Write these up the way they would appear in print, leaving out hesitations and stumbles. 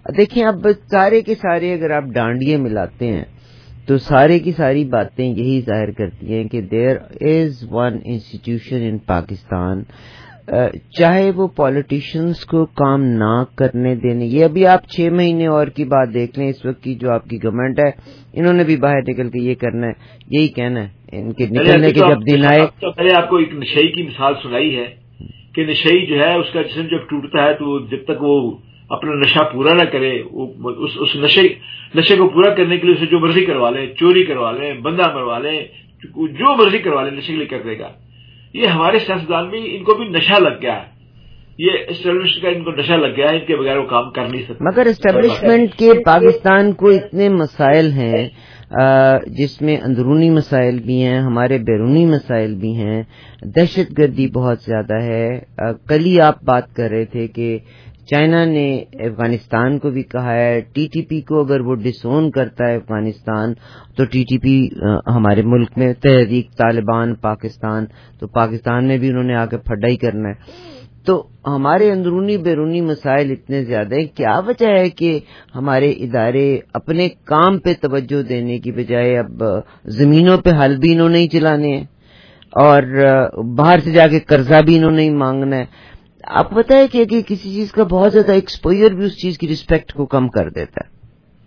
دیکھیں اب سارے کے سارے اگر آپ ڈانڈیے ملاتے ہیں تو سارے کی ساری باتیں یہی ظاہر کرتی ہیں کہ there is one institution in Pakistan, چاہے وہ پولیٹیشنز کو کام نہ کرنے دینے، یہ ابھی آپ 6 مہینے اور کی بات دیکھ لیں، اس وقت کی جو آپ کی گورنمنٹ ہے انہوں نے بھی باہر نکل کے یہ کرنا ہے، یہی کہنا ہے ان کے نکلنے کے جب دن آئے۔ میں نے آپ کو ایک نشئی کی مثال سنائی ہے کہ نشئی جو ہے اس کا جسم جب ٹوٹتا ہے تو جب تک وہ اپنا نشہ پورا نہ کرے، اس نشے کو پورا کرنے کے لیے اسے جو مرضی کروا لیں، چوری کروا لیں، بندہ مروا لیں، جو مرضی کروا لیں، نشے کے لیے کر دے گا۔ یہ ہمارے سیاستدان میں ان کو بھی نشہ لگ گیا ہے، یہ اسٹیبلشمنٹ کا ان کو نشہ لگ گیا ہے، ان کے بغیر وہ کام کر نہیں سکتے۔ مگر اسٹیبلشمنٹ کے پاکستان کو اتنے مسائل ہیں جس میں اندرونی مسائل بھی ہیں، ہمارے بیرونی مسائل بھی ہیں، دہشت گردی بہت زیادہ ہے۔ کل ہی آپ بات کر رہے تھے کہ چائنا نے افغانستان کو بھی کہا ہے ٹی ٹی پی کو اگر وہ ڈس اون کرتا ہے افغانستان تو ٹی ٹی پی ہمارے ملک میں تحریک طالبان پاکستان، تو پاکستان میں بھی انہوں نے آ کے پھڈا ہی کرنا ہے۔ تو ہمارے اندرونی بیرونی مسائل اتنے زیادہ ہیں، کیا وجہ ہے کہ ہمارے ادارے اپنے کام پہ توجہ دینے کی بجائے اب زمینوں پہ حل بھی انہوں نے ہی چلانے ہیں اور باہر سے جا کے قرضہ بھی انہوں نے ہی مانگنا ہے؟ آپ کو پتا ہے کہ کسی چیز کا بہت زیادہ ایکسپوئر بھی اس چیز کی رسپیکٹ کو کم کر دیتا ہے۔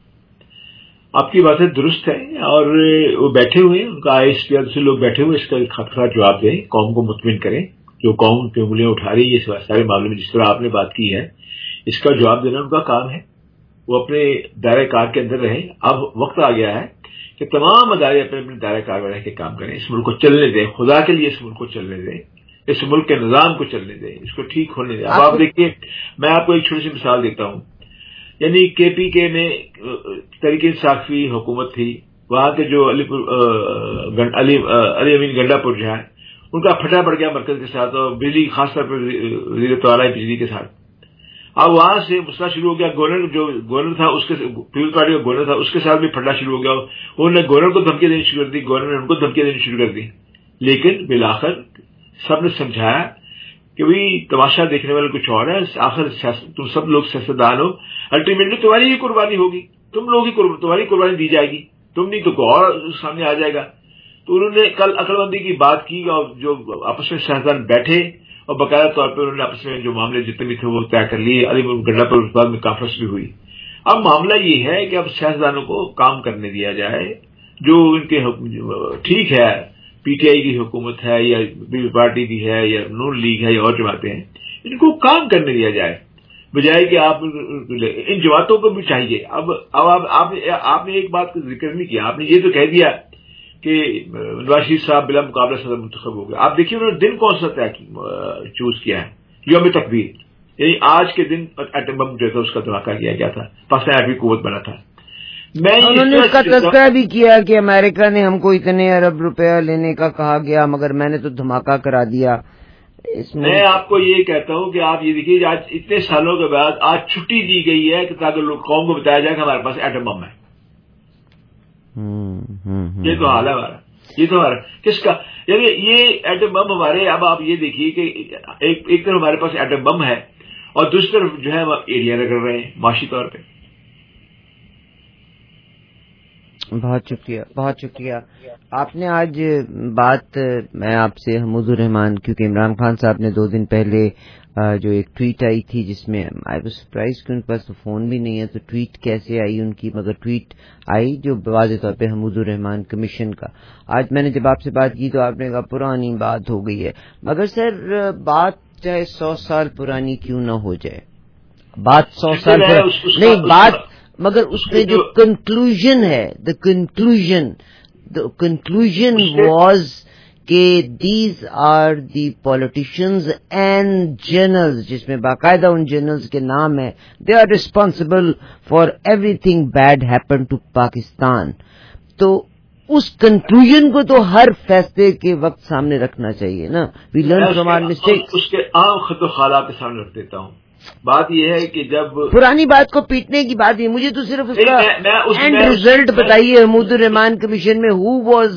آپ کی باتیں درست ہیں اور وہ بیٹھے ہوئے ہیں، ان کا آئی ایس پی دوسرے لوگ بیٹھے ہوئے اس کا خطرہ جواب دیں، قوم کو مطمئن کریں، جو قوم پہ انگلیاں اٹھا رہی ہے اس سارے معاملے میں جس طرح آپ نے بات کی ہے، اس کا جواب دینا ان کا کام ہے، وہ اپنے دائرہ کار کے اندر رہیں۔ اب وقت آ گیا ہے کہ تمام ادارے اپنے اپنے دائرہ کار میں رہ کے کام کریں، اس ملک کو چلنے دیں، خدا کے لیے اس ملک کو چلنے دیں، اس ملک کے نظام کو چلنے دیں، اس کو ٹھیک ہونے دیں۔ اب آپ دیکھیے، میں آپ کو ایک چھوٹی سی مثال دیتا ہوں، یعنی کے پی کے میں تحریک انصافی حکومت تھی، وہاں کے جو علی امین گنڈا پور جو ہے ان کا پھٹا پڑ گیا مرکز کے ساتھ، اور بجلی خاص طور پر وزیر تعالی بجلی کے ساتھ۔ اب وہاں سے مسئلہ شروع ہو گیا، گورنر تھا اس کے پیپلز پارٹی کا گورنر تھا، اس کے ساتھ بھی پھٹنا شروع ہو گیا، انہوں نے گورنر کو دھمکی دینی شروع کر دی، گورنر نے ان کو دھمکی دینی شروع کر دی، لیکن بالآخر سب نے سمجھایا کہ بھئی تماشا دیکھنے والے کچھ اور ہے، آخر تم سب لوگ سیاستدان ہو، الٹیمیٹلی تمہاری ہی قربانی ہوگی، تم لوگ ہی تمہاری قربانی دی جائے گی، تم نہیں تو کوئی اور سامنے آ جائے گا۔ تو انہوں نے کل عقل مندی کی بات کی اور جو آپس میں سیاستدان بیٹھے اور باقاعدہ طور پہ انہوں نے آپس میں جو معاملے جتنے بھی تھے وہ طے کر لیے، علی گڈھا پر اس بعد میں کانفرنس بھی ہوئی۔ اب معاملہ یہ ہے کہ اب سیاستدانوں کو کام کرنے دیا جائے، جو ان کے ٹھیک ہے پی ٹی آئی کی حکومت ہے یا پیپلز پارٹی کی ہے یا نون لیگ ہے یا اور جماعتیں ہیں، ان کو کام کرنے دیا جائے، بجائے کہ آپ ان جماعتوں کو بھی چاہیے۔ اب آپ نے ایک بات کا ذکر نہیں کیا، آپ نے یہ تو کہہ دیا کہ نواز شریف صاحب بلا مقابلہ صدر منتخب ہو گئے۔ آپ دیکھیے انہوں نے دن کون سا چوز کیا ہے، یوم تکبیر، یعنی آج کے دن ایٹم بم جو تھا اس کا دھماکہ کیا گیا تھا، پاکستان ایٹمی قوت بنا تھا۔ انہوں نے اس کا تذکرہ بھی کیا کہ امریکہ نے ہم کو اتنے ارب روپیہ لینے کا کہا گیا مگر میں نے تو دھماکہ کرا دیا۔ میں آپ کو یہ کہتا ہوں کہ آپ یہ دیکھیے آج اتنے سالوں کے بعد آج چھٹی دی گئی ہے کہ تاکہ لوگ قوم کو بتایا جائے کہ ہمارے پاس ایٹم بم ہے۔ یہ تو حال ہے ہمارا، یہ تو ہمارا کس کا، یعنی یہ ایٹم بم ہمارے، اب آپ یہ دیکھیے کہ ایک طرف ہمارے پاس ایٹم بم ہے اور دوسری طرف جو ہے ہم ایریا رگڑ رہے ہیں معاشی طور پہ۔ بہت شکریہ، بہت شکریہ۔ آپ نے آج بات، میں آپ سے حمود الرحمان، کیونکہ عمران خان صاحب نے 2 دن پہلے جو ایک ٹویٹ آئی تھی جس میں آئی واز سرپرائز کہ ان کے پاس تو فون بھی نہیں ہے، تو ٹویٹ کیسے آئی ان کی، مگر ٹویٹ آئی جو واضح طور پہ حمود الرحمان کمیشن کا۔ آج میں نے جب آپ سے بات کی تو آپ نے کہا پرانی بات ہو گئی ہے، مگر سر بات چاہے 100 سال پرانی کیوں نہ ہو جائے، بات 100 سال نہیں، بات مگر اس میں جو کنکلوژن ہے، دا کنکلوژن واز کہ these are the politicians and generals, جس میں باقاعدہ ان جرنلز کے نام ہے، they are responsible for everything bad happen to Pakistan. تو اس کنکلوژن کو تو ہر فیصلے کے وقت سامنے رکھنا چاہیے نا، we learn from our mistakes. اس کے عام خط و خالات کے سامنے رکھ دیتا ہوں۔ بات یہ ہے کہ جب پرانی بات کو پیٹنے کی بات ہے، مجھے تو صرف اس کا اینڈ ریزلٹ بتائیے، حمود الرحمان کمیشن میں who was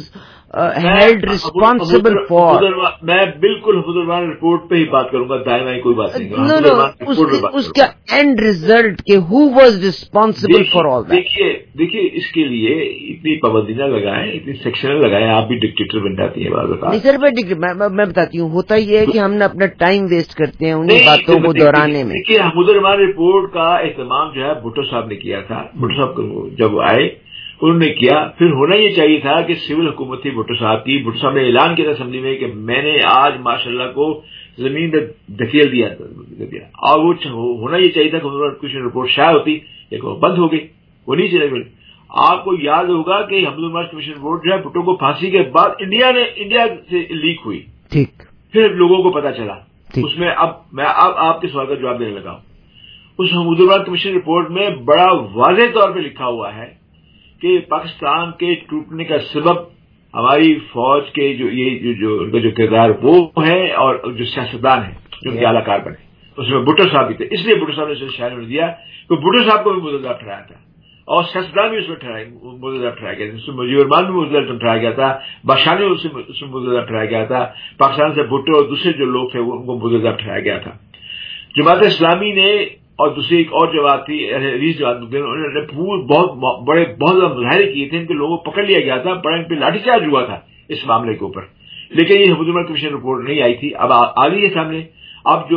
held responsible for. میں بالکل حفظ الرحمان رپورٹ پہ ہی بات کروں گا، دائیں کوئی بات نہیں کروں. No, اس کا اینڈ ریزلٹ کہ who was responsible for all that. دیکھیے اس کے لیے اتنی پابندی نہ لگائیں، اتنی سیکشن لگائیں، آپ بھی ڈکٹیٹر بن جاتی ہیں بعض اوقات. نہیں سر، میں بتاتی ہوں، ہوتا یہ ہے کہ ہم نے اپنا ٹائم ویسٹ کرتے ہیں انہیں باتوں کو دہرانے میں. دیکھیے حفظ الرحمان رپورٹ کا اہتمام جو ہے بھٹو صاحب نے کیا تھا. بھٹو صاحب جب آئے انہوں نے کیا، پھر ہونا یہ چاہیے تھا کہ سول حکومت تھی بھٹو صاحب کی. بھٹو صاحب نے اعلان کیا تھا اسمبلی میں کہ میں نے آج ماشاءاللہ کو زمین دھکیل دیا، اور وہ ہونا یہ چاہیے تھا کہ کمیشن رپورٹ شائع ہوتی، لیکن وہ بند ہو گئی، وہ نہیں چلے. آپ کو یاد ہوگا کہ حفظ الرحمان کمیشن رپورٹ جو ہے بھٹو کو پھانسی کے بعد انڈیا سے لیک ہوئی، ٹھیک، پھر لوگوں کو پتا چلا. اس میں اب میں آپ کے سوال کا جواب دینے لگا ہوں. اس حفظ الرحمان کمیشن رپورٹ میں بڑا واضح طور پہ لکھا ہوا ہے کہ پاکستان کے ٹوٹنے کا سبب ہماری فوج کے جو ان کا جو کردار وہ ہے، اور جو سیاستدان ہیں جو کہ اعلیٰ کار بنے، اس میں بھٹو صاحب بھی تھے. اس لیے بھٹو صاحب نے شاعر نے دیا کہ بھٹو صاحب کو بھی مددگار ٹھہرایا تھا، اور سیاستدان بھی اس میں مددگار ٹھہرایا گیا تھا. اس میں مجیب الرحمان بھی مددگار ٹھہرایا گیا تھا، بادشاہ نے اس میں مددگار ٹھہرایا گیا تھا. پاکستان سے بھٹو اور دوسرے جو لوگ تھے ان کو مددگار ٹھہرایا گیا تھا. جماعت اسلامی نے اور دوسری ایک اور جماعت تھی ریس جماعت، انہوں نے بہت زیادہ مظاہرے کیے تھے، ان کے لوگوں کو پکڑ لیا گیا تھا، بڑا ان پہ لاٹھی چارج ہوا تھا اس معاملے کے اوپر. لیکن یہ حفظ الرحمان کمیشن رپورٹ نہیں آئی تھی، اب آ گئی ہے سامنے. اب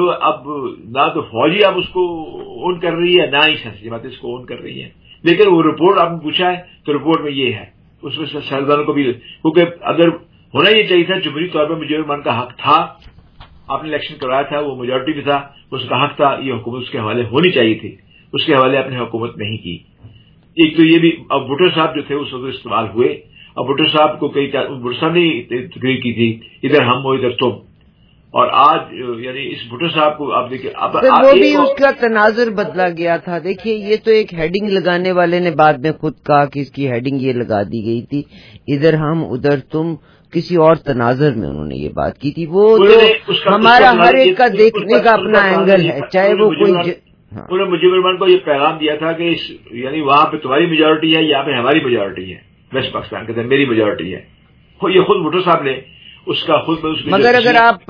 نہ تو فوجی اب اس کو اون کر رہی ہے، نہ ہی سیاسی جماعتیں اس کو اون کر رہی ہیں. لیکن وہ رپورٹ آپ نے پوچھا ہے تو رپورٹ میں یہ ہے، اس میں سیاستدانوں کو بھی، کیونکہ اگر ہونا یہ چاہیے تھا جمہوری طور پر مجیب الرحمان کا حق تھا، آپ نے الیکشن کروایا تھا، وہ میجورٹی میں تھا، اس کا حق تھا، یہ حکومت اس کے حوالے ہونی چاہیے تھی، اس کے حوالے اپنی حکومت نہیں کی. ایک تو یہ بھی، اب بھٹو صاحب جو تھے اس وقت استعمال ہوئے. اب بھٹو صاحب کو بھٹو صاحب نے تقریر کی تھی ادھر ہم ہو ادھر تم، اور آج یعنی اس بھٹو صاحب کو آپ دیکھیں وہ بھی اس کا تناظر بدلا گیا تھا. دیکھیے یہ تو ایک ہیڈنگ لگانے والے نے بعد میں خود کہا کہ اس کی ہیڈنگ یہ لگا دی گئی تھی، ادھر ہم ادھر تم، کسی اور تناظر میں انہوں نے یہ بات کی تھی. وہ ہمارا ہر ایک کا دیکھنے کا اپنا اینگل ہے، چاہے وہ کوئی. انہوں نے مجیب الرحمان کو یہ پیغام دیا تھا کہ یعنی وہاں پہ تمہاری میجورٹی ہے، یہاں پہ ہماری میجورٹی ہے، ویسٹ پاکستان کے اندر میری میجورٹی ہے. یہ خود بھٹو صاحب نے اس کا خود. مگر اگر آپ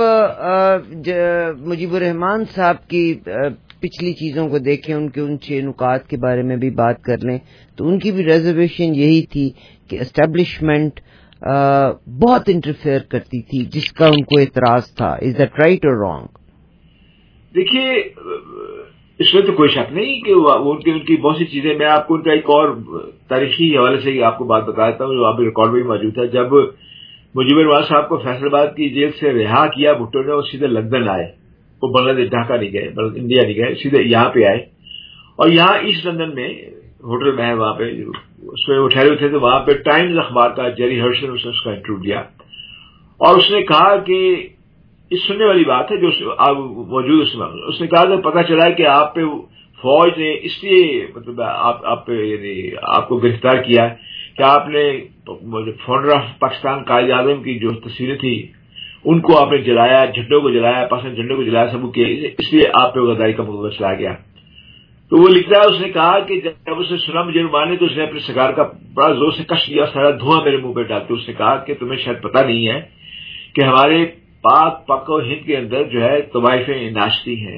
مجیب الرحمان صاحب کی پچھلی چیزوں کو دیکھیں، ان کے ان 6 نکات کے بارے میں بھی بات کر لیں، تو ان کی بھی ریزرویشن یہی تھی کہ اسٹیبلشمنٹ بہت انٹرفیئر کرتی تھی، جس کا ان کو اعتراض تھا. Is that right or wrong? دیکھیے اس میں تو کوئی شک نہیں کہ ان کی بہت سی چیزیں، میں آپ کو ان کا ایک اور تاریخی حوالے سے آپ کو بات بتا دیتا ہوں جو آپ کے ریکارڈ میں بھی موجود ہے. جب مجیب الرحمان صاحب کو فیصل آباد کی جیل سے رہا کیا بھٹو نے، وہ سیدھے لندن آئے، وہ بنگلہ دیش ڈھاکہ نہیں گئے، انڈیا نہیں گئے، سیدھے یہاں پہ آئے. اور یہاں ایسٹ لندن میں ہوٹل میں ہے، وہاں پہ اس میں وہ ٹھہرے ہوئے تھے، تو وہاں پہ ٹائمز اخبار کا جیری ہرشن نے اس کا انٹرویو دیا، اور اس نے کہا کہ اس سننے والی بات ہے جو موجود اس نے کہا کہ پتہ چلا ہے کہ آپ پہ فوج نے اس لیے مطلب آپ پہ یعنی آپ کو گرفتار کیا ہے کہ آپ نے فاؤنڈر آف پاکستان قائد اعظم کی جو تصویریں تھیں ان کو آپ نے جلایا، جھنڈوں کو جلایا، پاکستان جھنڈوں کو جلایا، سب کیا، اس لیے آپ پہ غداری کا مقدمہ چلایا گیا. تو وہ لکھتا ہے، اس نے کہا کہ جب اس نے سنا مجھے مانے تو اس نے اپنے سگار کا بڑا زور سے کش دیا، سارا دھواں میرے منہ پہ ڈالتے. اس نے کہا کہ تمہیں شاید پتہ نہیں ہے کہ ہمارے پاک و ہند کے اندر جو ہے طوائفیں ناچتی ہیں،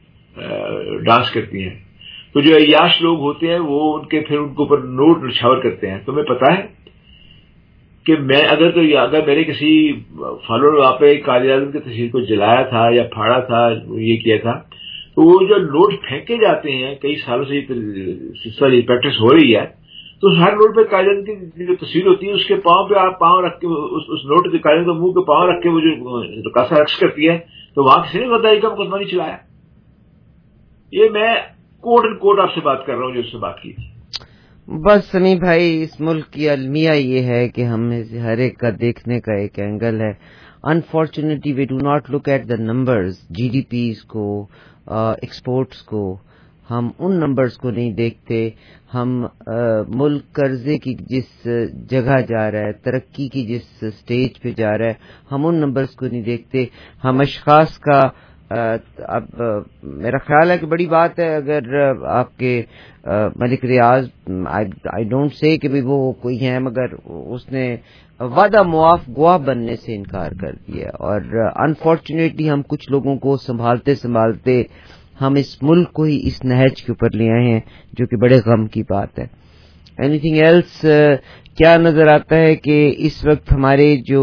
ڈانس کرتی ہیں، تو جو عیاش لوگ ہوتے ہیں وہ ان کے اوپر نوٹ نچھاور کرتے ہیں. تمہیں پتہ ہے کہ میں اگر میرے کسی فالوور وہاں پہ قائد اعظم کی تصویر کو جلایا تھا یا پھاڑا تھا، یہ کیا تھا، تو وہ جو نوٹ پھینکے جاتے ہیں کئی سالوں سے یہ پریکٹس ہو رہی ہے، تو ہر نوٹ پہ قائد اعظم کی جو تصویر ہوتی ہے اس کے پاؤں پہ آپ پاؤں رکھ کے اس نوٹ کے قائد اعظم منہ کے پاؤں رکھ کے وہ جو رقاصہ رقص کرتی ہے، تو وہاں کسی نے غداری کا مقدمہ نہیں چلایا. یہ میں کوٹ اینڈ کوٹ آپ سے بات کر رہا ہوں جو اس سے بات کی تھی. بس سمیع بھائی، اس ملک کی المیہ یہ ہے کہ ہم ہر ایک کا دیکھنے کا ایک اینگل ہے. Unfortunately we do not look at the numbers, G D Ps کو، ایکسپورٹس کو، ہم ان نمبرز کو نہیں دیکھتے. ہم ملک قرضے کی جس جگہ جا رہا ہے، ترقی کی جس سٹیج پہ جا رہا ہے، ہم ان نمبرز کو نہیں دیکھتے. ہم اشخاص کا اب میرا خیال ہے کہ بڑی بات ہے اگر آپ کے ملک ریاض، آئی ڈونٹ سے کہ وہ کوئی ہیں، مگر اس نے وعدہ معاف گواہ بننے سے انکار کر دیا، اور انفارچونیٹلی ہم کچھ لوگوں کو سنبھالتے سنبھالتے ہم اس ملک کو ہی اس نہج کے اوپر لے آئے ہیں، جو کہ بڑے غم کی بات ہے۔ Anything else? کیا نظر آتا ہے کہ اس وقت ہمارے جو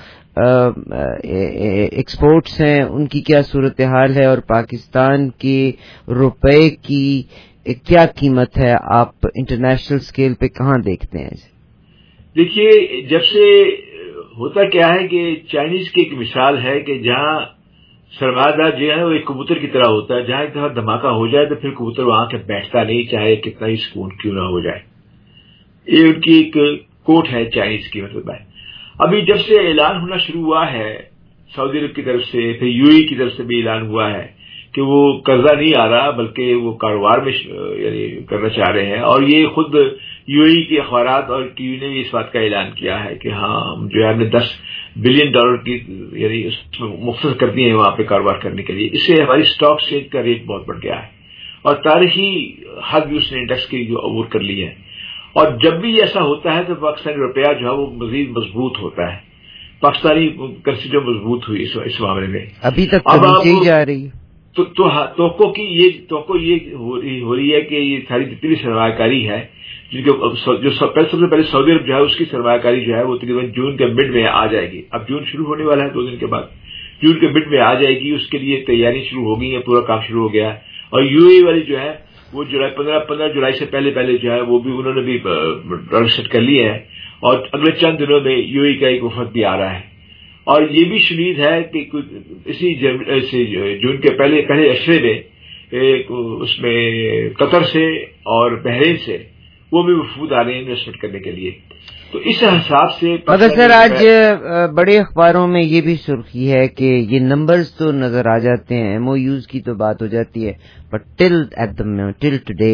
ایکسپورٹس ہیں ان کی کیا صورتحال ہے، اور پاکستان کے روپے کی کیا قیمت ہے؟ آپ انٹرنیشنل اسکیل پہ کہاں دیکھتے ہیں؟ دیکھیے، جب سے ہوتا کیا ہے کہ چائنیز کی ایک مثال ہے کہ جہاں سرمایہ دار جو ہے وہ ایک کبوتر کی طرح ہوتا ہے، جہاں ایک دفعہ دھماکہ ہو جائے تو پھر کبوتر وہاں کے بیٹھتا نہیں، چاہے کتنا ہی سکون کیوں نہ ہو جائے۔ یہ ان کی ایک کوٹ ہے چائنیز کی، مطلب ہے۔ ابھی جب سے اعلان ہونا شروع ہوا ہے سعودی عرب کی طرف سے، پھر یو اے کی طرف سے بھی اعلان ہوا ہے کہ وہ قرضہ نہیں آ رہا بلکہ وہ کاروبار میں یعنی کرنا چاہ رہے ہیں، اور یہ خود یو اے کے اخبارات اور ٹی وی نے بھی اس بات کا اعلان کیا ہے کہ ہاں ہم جو ہے ہم نے $10 بلین کی یعنی اس میں مختصر کر دی ہیں وہاں پہ کاروبار کرنے کے لیے۔ اس سے ہماری اسٹاک ایکسچینج کا ریٹ بہت بڑھ گیا ہے، اور تاریخی حد بھی اس نے انڈیکس کی جو عبور کر لی ہے، اور جب بھی ایسا ہوتا ہے تو پاکستانی روپیہ جو ہے وہ مزید مضبوط ہوتا ہے۔ پاکستانی کرنسی جو مضبوط ہوئی اس معاملے میں ابھی تک نیچے ہی جا رہی ہے۔ توقع یہ ہو رہی ہے کہ یہ ساری جتنی سرمایہ کاری ہے جو سب سے پہلے سعودی عرب جو ہے اس کی سرمایہ کاری جو ہے وہ تقریباً جون کے مڈ میں آ جائے گی۔ اب جون شروع ہونے والا ہے 2 دن کے بعد، جون کے مڈ میں آ جائے گی، اس کے لیے تیاری شروع ہو گئی ہے، پورا کام شروع ہو گیا ہے۔ اور یو اے والی جو ہے وہ 15 جولائی سے پہلے جو ہے وہ بھی انہوں نے بھی رجسٹر کر لی ہے، اور اگلے چند دنوں میں یو اے کا ایک وفد بھی آ رہا ہے، اور یہ بھی شنید ہے کہ اسی جون کے پہلے اشرے میں اس میں قطر سے اور بحرین سے وہ بھی وفود آ رہے ہیں انویسٹمنٹ کرنے کے لیے۔ تو اس حساب سے مگر سر آج بڑے اخباروں میں یہ بھی سرخی ہے کہ یہ نمبرز تو نظر آ جاتے ہیں، ایم او یوز کی تو بات ہو جاتی ہے، بٹ ٹل ٹوڈے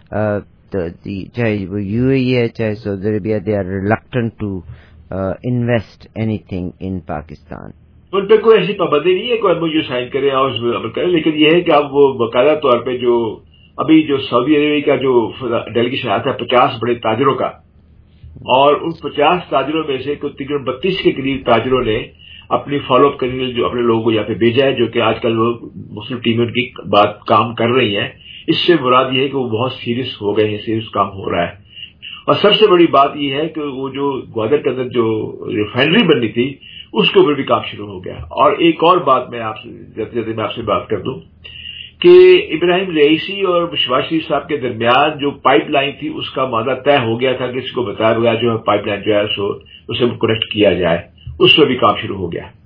چاہے وہ یو اے ہے چاہے Saudi Arabia, they are reluctant to invest anything in Pakistan. ان پہ کوئی ایسی پابندی نہیں ہے کوئی ایم او یو سائن کرے اور اس میں عمل کرے، لیکن یہ ہے کہ اب وہ باقاعدہ طور پہ جو ابھی جو سعودی عربیہ کا جو ڈیلیگیشن آتا ہے 50 بڑے تاجروں کا، اور ان 50 تاجروں میں سے تقریباً 32 کے قریب تاجروں نے اپنی فالو اپ کرنے جو اپنے لوگوں کو یہاں پہ بھیجا ہے، جو کہ آج کل وہ مسلم ٹیمیں ان کی بات کام کر رہی ہیں۔ اس سے مراد یہ ہے کہ وہ بہت سیریس ہو گئے ہیں، سیریس کام ہو رہا ہے۔ اور سب سے بڑی بات یہ ہے کہ وہ جو گوادر کے اندر جو ریفائنری بننی تھی اس کے اوپر بھی کام شروع ہو گیا۔ اور ایک اور بات میں آپ سے بات کر دوں کہ ابراہیم رئیسی اور شہباز شریف صاحب کے درمیان جو پائپ لائن تھی اس کا معاہدہ طے ہو گیا تھا کہ اس کو بتایا گیا جو پائپ لائن جو ہے اسے کنیکٹ کیا جائے، اس پہ بھی کام شروع ہو گیا۔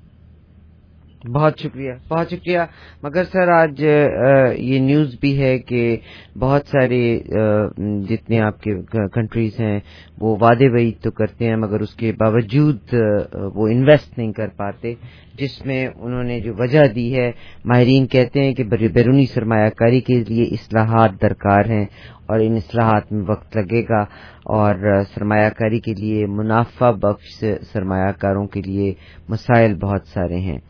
بہت شکریہ۔ مگر سر آج یہ نیوز بھی ہے کہ بہت سارے جتنے آپ کے کنٹریز ہیں وہ وعدے وعید تو کرتے ہیں مگر اس کے باوجود وہ انویسٹ نہیں کر پاتے، جس میں انہوں نے جو وجہ دی ہے، ماہرین کہتے ہیں کہ بیرونی سرمایہ کاری کے لیے اصلاحات درکار ہیں اور ان اصلاحات میں وقت لگے گا، اور سرمایہ کاری کے لیے منافع بخش سرمایہ کاروں کے لیے مسائل بہت سارے ہیں۔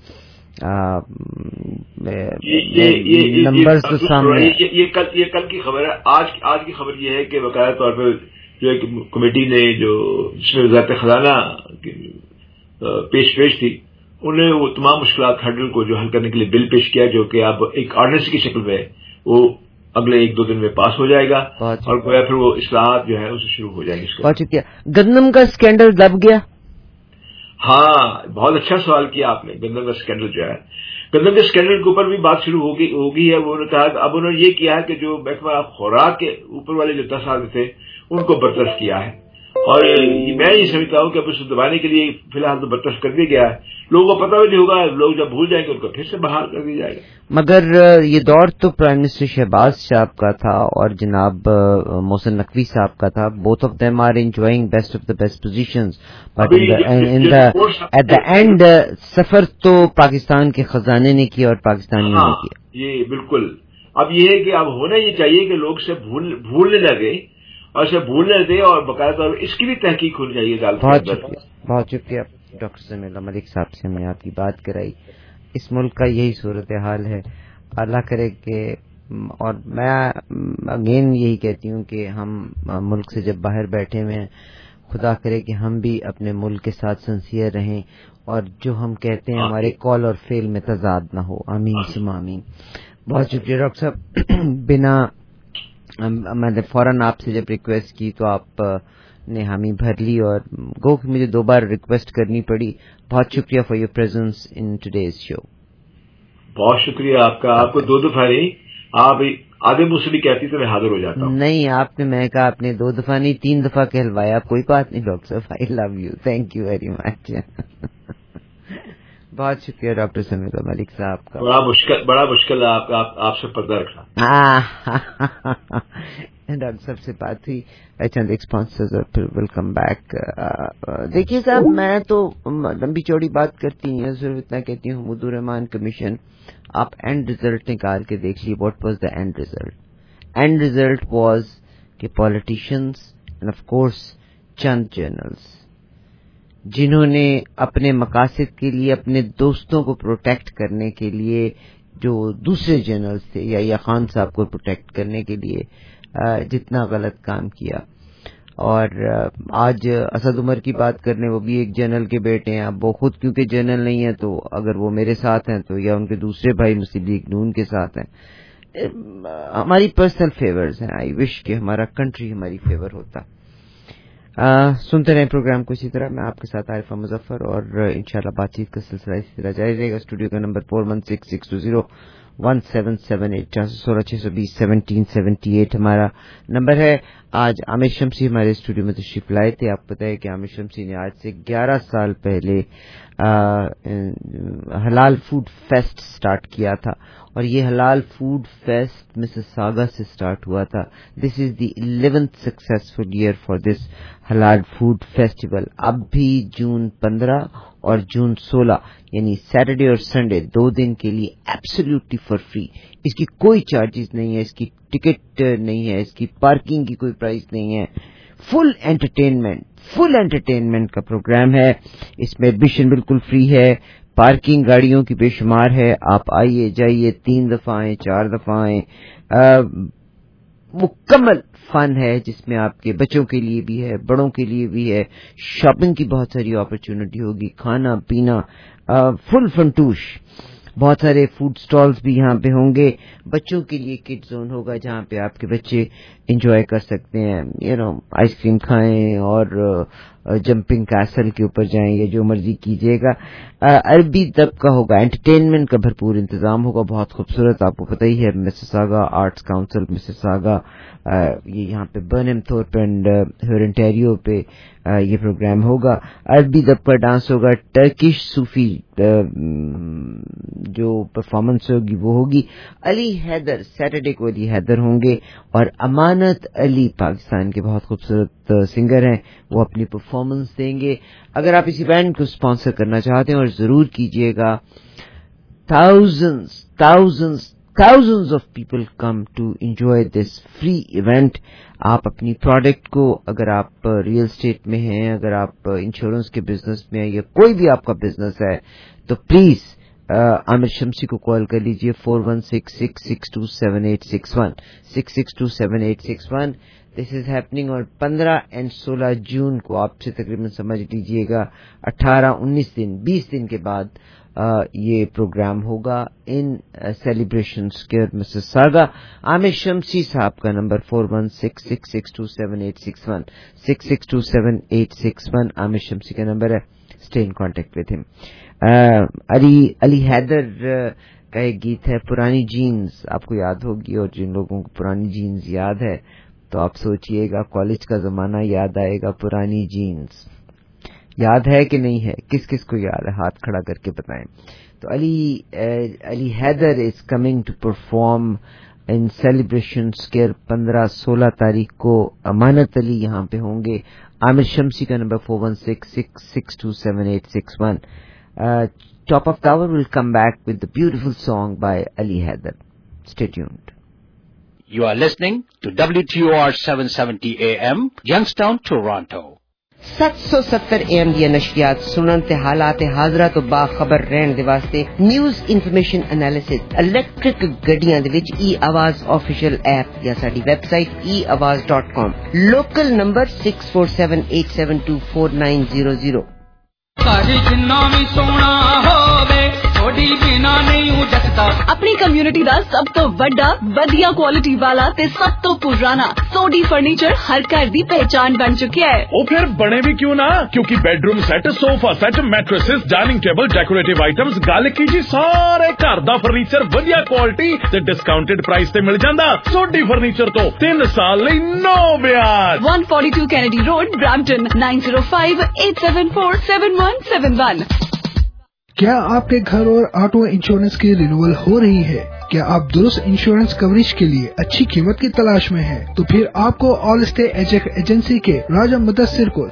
نمبرز تو سامنے یہ کل کی خبر ہے۔ آج کی خبر یہ ہے کہ باقاعدہ طور پر جو ایک کمیٹی نے جو جس میں وزارت خزانہ پیش تھی، انہوں نے وہ تمام مشکلات ہرڈل کو جو حل کرنے کے لیے بل پیش کیا، جو کہ اب ایک آرڈیننس کی شکل میں وہ اگلے 1-2 دن میں پاس ہو جائے گا، اور گویا پھر وہ اصلاحات جو ہے اسے شروع ہو جائیں گے۔ بہت شکریہ۔ گندم کا اسکینڈل دب گیا؟ ہاں، بہت اچھا سوال کیا آپ نے۔ گندم کا اسکینڈل جو ہے، گندم کے اسکینڈل کے اوپر بھی بات شروع ہوگی ہے۔ وہ نے کہا اب انہوں نے یہ کیا ہے کہ جو محکمہ خوراک کے اوپر والے جو 10 آدمی تھے ان کو برطرف کیا ہے، اور میں یہ سمجھتا ہوں کہ اب اسے دبانے کے لیے فی الحال تو برطرف کر دیا گیا ہے، لوگوں کو پتہ بھی نہیں ہوگا، لوگ جب بھول جائیں گے ان کو پھر سے بحال کر دیا جائے گا۔ مگر یہ دور تو پرائم منسٹر شہباز صاحب کا تھا اور جناب محسن نقوی صاحب کا تھا۔ Both of them are enjoying best of the best positions, but at the end suffer to Pakistan کے خزانے نے کیا اور پاکستانیوں نے کیا۔ یہ بالکل اب یہ ہے کہ اب ہونا یہ چاہیے کہ لوگ سے بھولنے لگے اور اسے بھولنے دے، اور باقاعدہ طور پر اس کی بھی تحقیق ہونی چاہیے۔ بہت شکریہ ڈاکٹر سمیع اللہ ملک صاحب سے ہم نے آپ کی بات کرائی۔ اس ملک کا یہی صورتحال ہے. اللہ کرے کہ، اور میں اگین یہی کہتی ہوں کہ ہم ملک سے جب باہر بیٹھے ہوئے ہیں، خدا کرے کہ ہم بھی اپنے ملک کے ساتھ سنسیئر رہیں اور جو ہم کہتے ہیں ہمارے کال اور فیل میں تضاد نہ ہو. آمین ثم آمین. بہت شکریہ ڈاکٹر صاحب. بنا میں نے فوراً آپ سے جب ریکویسٹ کی تو آپ نے حامی بھر لی اور گو کہ مجھے 2 بار ریکویسٹ کرنی پڑی. بہت شکریہ for your presence in today's show. بہت شکریہ آپ کا. آپ کو 2 دفعہ نہیں، آپ آدھے مجھ سے بھی کہتی تو میں حاضر ہو جاتا ہوں. نہیں، آپ نے، میں کہا آپ نے 2 دفعہ نہیں 3 دفعہ کہلوایا. آپ کوئی بات نہیں ڈاکٹر صاحب. I love you. Thank you very much. بہت شکریہ ڈاکٹر سمیع ملک صاحب کا. بڑا مشکل ہے آپ سے پردہ رکھنا. ڈاکٹر صاحب سے بات ہوئی، چند ایکسپانسرز اور پھر ویلکم بیک. دیکھیے صاحب، میں تو لمبی چوڑی بات کرتی ہیں، صرف اتنا کہتی ہوں حمود الرحمان کمیشن، آپ اینڈ ریزلٹ نکال کے دیکھ لیے. What was the end result? End result was کہ پالیٹیشینز اینڈ آف کورس چند جرنلز جنہوں نے اپنے مقاصد کے لیے، اپنے دوستوں کو پروٹیکٹ کرنے کے لیے، جو دوسرے جرنلز تھے یا خان صاحب کو پروٹیکٹ کرنے کے لیے جتنا غلط کام کیا. اور آج اسد عمر کی بات کرنے، وہ بھی ایک جنرل کے بیٹے ہیں. اب وہ خود کیونکہ جنرل نہیں ہے تو اگر وہ میرے ساتھ ہیں تو یا ان کے دوسرے بھائی مسلم لیگ نون کے ساتھ ہیں. ہماری پرسنل فیورز ہیں. آئی وش کہ ہمارا کنٹری ہماری فیور ہوتا. سنتے رہیں پروگرام کو اسی طرح. میں آپ کے ساتھ عارفہ مظفر، اور انشاءاللہ بات چیت کا سلسلہ اسی طرح جاری رہے گا. اسٹوڈیو کا نمبر 4166201778 416201778 ہمارا نمبر ہے. آج عامر شمسی ہمارے اسٹوڈیو میں تشریف لائے تھے. آپ پتہ ہے کہ عامر شمسی نے آج سے 11 سال پہلے حلال فوڈ فیسٹ سٹارٹ کیا تھا، اور یہ حلال فوڈ فیسٹ مسیساگا سے سٹارٹ ہوا تھا. This is the 11th successful year for this halal food festival. اب بھی جون 15 اور جون 16 یعنی سیٹرڈے اور سنڈے 2 دن کے لیے ایبسلیوٹلی فار فری. اس کی کوئی چارجز نہیں ہے، اس کی ٹکٹ نہیں ہے، اس کی پارکنگ کی کوئی پرائز نہیں ہے. فل انٹرٹینمنٹ کا پروگرام ہے. اس میں ایڈمیشن بالکل فری ہے، پارکنگ گاڑیوں کی بے شمار ہے. آپ آئیے جائیے، 3 دفعہ آئیں، 4 دفعہ آئیں. مکمل فن ہے جس میں آپ کے بچوں کے لیے بھی ہے، بڑوں کے لیے بھی ہے. شاپنگ کی بہت ساری اپرچونٹی ہوگی، کھانا پینا فل فنٹوش. بہت سارے فوڈ سٹالز بھی یہاں پہ ہوں گے. بچوں کے لیے کڈ زون ہوگا جہاں پہ آپ کے بچے انجوائے کر سکتے ہیں، آئس کریم کھائیں اور جمپنگ کیسل کے اوپر جائیں یا جو مرضی کیجیے گا. عربی دب کا ہوگا. انٹرٹینمنٹ کا بھرپور انتظام ہوگا. بہت خوبصورت، آپ کو پتہ ہی ہے مسیساگا آرٹس کاؤنسل مسیساگا، یہ یہاں پہ برنم تھورپ اینڈ ہیورنٹیریو پہ یہ پروگرام ہوگا. عربی دب کا ڈانس ہوگا. ٹرکش صوفی جو پرفارمنس ہوگی وہ ہوگی. علی حیدر، سیٹرڈے کو علی حیدر ہوں گے، اور امانت علی پاکستان کے بہت خوبصورت سنگر ہیں، وہ اپنی پرفارمنس دیں گے. اگر آپ اس ایونٹ کو اسپانسر کرنا چاہتے ہیں، اور ضرور کیجیے گا. thousands of people come to enjoy this free event. آپ اپنی پروڈکٹ کو، اگر آپ ریئل اسٹیٹ میں ہیں، اگر آپ انشورنس کے بزنس میں ہیں، یا کوئی بھی آپ کا بزنس ہے، تو پلیز عامر شمسی کو کال کر لیجئے 4166627861 6627861. دس از ہیپننگ اور 15 اور 16 جون کو آپ سے تقریباً سمجھ لیجئے گا 18-19 دن 20 دن کے بعد یہ پروگرام ہوگا in celebration square Mississauga. Aamir Shamsi صاحب کا نمبر 4166627861 6627861 عامر شمسی کا نمبر ہے. Stay in contact with him. علی حیدر کا ایک گیت ہے پرانی جینز، آپ کو یاد ہوگی، اور جن لوگوں کو پرانی جینز یاد ہے تو آپ سوچئے گا کالج کا زمانہ یاد آئے گا. پرانی جینز یاد ہے کہ نہیں ہے؟ کس کس کو یاد ہے؟ ہاتھ کھڑا کر کے بتائیں. تو Ali Haider is coming to perform in celebration square 15-16 تاریخ کو. امانت علی یہاں پہ ہوں گے. عامر شمسی کا number 4166627861. Top of the hour will come back with the beautiful song by Ali Haider. Stay tuned. You are listening to WTOR 770 AM, Youngstown, Toronto. 770 AM ਦੀਆਂ ਨਸ਼ਰੀਆਤ ਸੁਣਨ ਤੇ ਹਾਲਾਤ ਹਾਜ਼ਰਾ ਤੋਂ ਬਾਖਬਰ ਰਹਿਣ ਦੇ ਵਾਸਤੇ ਨਿਊਜ਼ ਇਨਫੋਰਮੇਸ਼ਨ ਐਨਾਲਿਸਿਸ ਇਲੈਕਟ੍ਰਿਕ ਗੱਡੀਆਂ ਦੇ ਵਿੱਚ e-ਆਵਾਜ਼ ਆਫੀਸ਼ੀਅਲ ਐਪ ਜਾਂ ਸਾਡੀ ਵੈਬਸਾਈਟ eawaz.com ਲੋਕਲ ਨੰਬਰ 6478724900 ਸਾਡੀ ਜਿੰਨਾ ਵੀ ਸੋਹਣਾ ਹੋਵੇ ਥੋੜੀ ਬਿਨਾ ਨਹੀਂ ਜੱਟਦਾ ਆਪਣੀ ਕਮਿਊਨਿਟੀ ਦਾ ਸਭ ਤੋਂ ਵੱਡਾ ਵਧੀਆ ਕੁਆਲਿਟੀ ਵਾਲਾ ਤੇ ਸਭ ਤੋਂ ਪੁਰਾਣਾ ਸੋਡੀ ਫਰਨੀਚਰ ਹਰ ਘਰ ਦੀ ਪਹਿਚਾਨ ਬਣ ਚੁੱਕਿਆ ਹੈ। ਉਹ ਫਿਰ ਬਣੇ ਵੀ ਕਿਉਂ ਨਾ, ਕਿਉਂਕਿ bedroom set, sofa set, mattresses, dining table, decorative items, ਗੱਲ ਕੀ ਜੀ ਸਾਰੇ ਘਰ ਦਾ ਫਰਨੀਚਰ ਵਧੀਆ ਕੁਆਲਿਟੀ ਤੇ ਡਿਸਕਾਊਂਟਡ ਪ੍ਰਾਈਸ ਤੇ ਮਿਲ ਜਾਂਦਾ। ਸੋਡੀ ਫਰਨੀਚਰ ਤੋਂ 3 ਸਾਲ ਲਈ ਨੋ ਵਿਆਜ। 142 ਕੈਨੇਡੀ ਰੋਡ, ਬ੍ਰੈਂਪਟਨ 9058747171। क्या आपके घर और ऑटो इंश्योरेंस की रिन्यूअल हो रही है? क्या आप दुरुस्त इंश्योरेंस कवरेज के लिए अच्छी कीमत की तलाश में हैं? तो फिर आपको ऑल स्टेट एजेंसी के राजा मुदस्सिर को